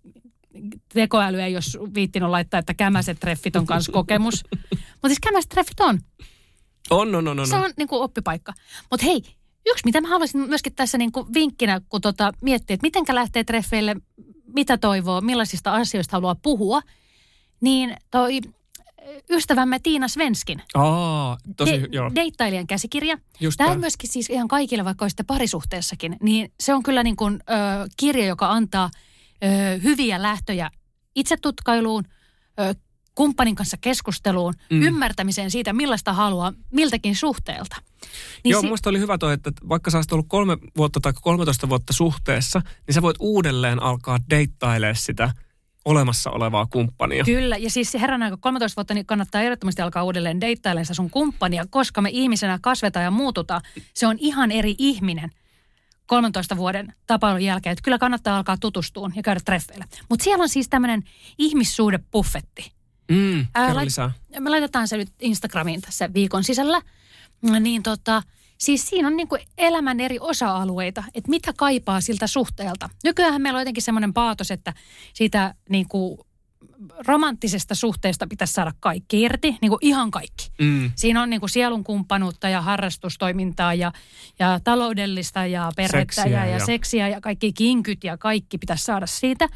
tekoäly ei jos viittinyt laittaa, että kämäset treffit on kanssa kokemus. Mutta siis kämäset treffit on. On, on, on, on. Se on niinku oppipaikka. Mutta hei, yksi mitä mä haluaisin myöskin tässä niinku vinkkinä, kun tota miettii, että mitenkä lähtee treffeille, mitä toivoo, millaisista asioista haluaa puhua, niin toi ystävämme Tiina Svenskin. Aa, tosi, De- joo. Deittailijan käsikirja. Just Tämä tämä. on myöskin siis ihan kaikille, vaikka olisitte parisuhteessakin, niin se on kyllä niin kuin, ö, kirja, joka antaa ö, hyviä lähtöjä itsetutkailuun, ö, kumppanin kanssa keskusteluun, mm. ymmärtämiseen siitä, millaista haluaa miltäkin suhteelta. Niin Joo, si- musta oli hyvä toi, että vaikka sä olisit ollut kolme vuotta tai kolmetoista vuotta suhteessa, niin sä voit uudelleen alkaa deittailemaan sitä olemassa olevaa kumppania. Kyllä, ja siis herran aika kolmetoista vuotta, niin kannattaa ehdottomasti alkaa uudelleen deittailemaan sitä sun kumppania, koska me ihmisenä kasvetaan ja muututaan. Se on ihan eri ihminen kolmentoista vuoden tapailun jälkeen, että kyllä kannattaa alkaa tutustua ja käydä treffeillä. Mutta siellä on siis tämmöinen ihmissuhdebuffetti. Mm, Ää, kerro lait- lisää. Me laitetaan se nyt Instagramiin tässä viikon sisällä. Niin tota, siis siinä on niin kuin elämän eri osa-alueita, että mitä kaipaa siltä suhteelta. Nykyäänhän meillä on jotenkin semmoinen paatos, että siitä niin kuin romanttisesta suhteesta pitäisi saada kaikki irti, niin kuin ihan kaikki. Mm. Siinä on niin kuin sielunkumppanuutta ja harrastustoimintaa ja, ja taloudellista ja perhettä Seksiä ja, ja, ja- seksiä ja kaikki kinkyt ja kaikki pitäisi saada siitä.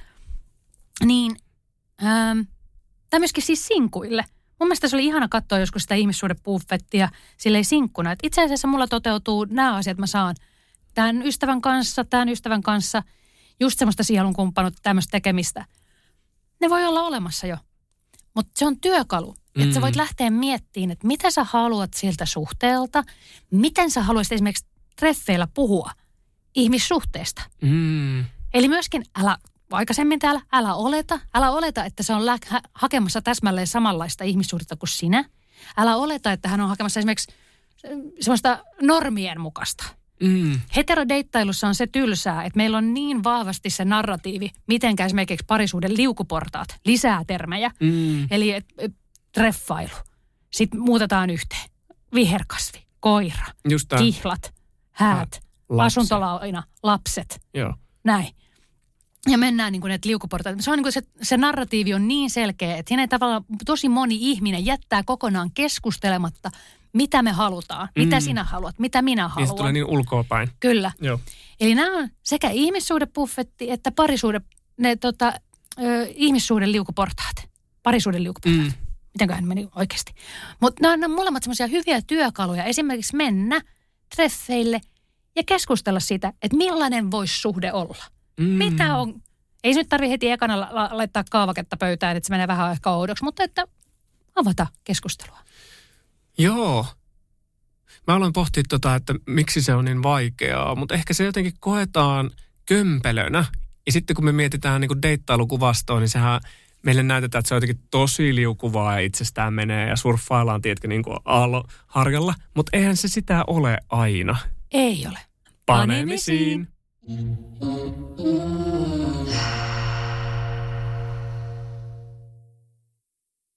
Niin, ähm, tämä myöskin siis sinkuille. Mun mielestä se oli ihana katsoa joskus sitä ihmissuhdebuffettia silleen sinkkuna. Että itse asiassa mulla toteutuu nämä asiat, mä saan tämän ystävän kanssa, tämän ystävän kanssa, just semmoista sielunkumppanuutta, tämmöistä tekemistä. Ne voi olla olemassa jo. Mutta se on työkalu, että mm. sä voit lähteä miettimään, että mitä sä haluat siltä suhteelta, miten sä haluaisit esimerkiksi treffeillä puhua ihmissuhteesta. Mm. Eli myöskin älä, aikaisemmin täällä, älä oleta, älä oleta, että se on lä- hä- hakemassa täsmälleen samanlaista ihmissuhdetta kuin sinä. Älä oleta, että hän on hakemassa esimerkiksi semmoista normien mukaista. Mm. Heterodeittailussa on se tylsää, että meillä on niin vahvasti se narratiivi, mitenkä esimerkiksi parisuuden liukuportaat, lisää termejä. Mm. Eli et, et, treffailu, sitten muutetaan yhteen, viherkasvi, koira, Just tää. kihlat, häät, Lapset. asuntolaina, lapset, Joo. näin. Ja mennään niin kuin näitä liukuportaita. Se, on niin kuin se, se narratiivi on niin selkeä, että siinä ei tavallaan tosi moni ihminen jättää kokonaan keskustelematta, mitä me halutaan, mm. mitä sinä haluat, mitä minä haluan. Niin se tulee niin ulkoapäin. Kyllä. Joo. Eli nämä on sekä ihmissuhdebuffetti että parisuhde, ne tota, ö, ihmissuhden liukuportaat. Parisuuden liukuportaat. Mm. Mitenköhän meni oikeasti. Mutta nämä on molemmat semmoisia hyviä työkaluja. Esimerkiksi mennä treffeille ja keskustella siitä, että millainen voisi suhde olla. Mm. Mitä on? Ei se nyt tarvitse heti ekana la- la- laittaa kaavaketta pöytään, että se menee vähän ehkä oudoksi, mutta että avata keskustelua. Joo. Mä aloin pohtia tota, että miksi se on niin vaikeaa, mutta ehkä se jotenkin koetaan kömpelönä. Ja sitten kun me mietitään niin kuin deittailukuvastoa, niin sehän meille näytetään, että se on jotenkin tosi liukuvaa ja itsestään menee ja surffaillaan, tiedätkö, niin kuin aalloharjalla. Mutta eihän se sitä ole aina. Ei ole. Panemisiin. Panemisiin.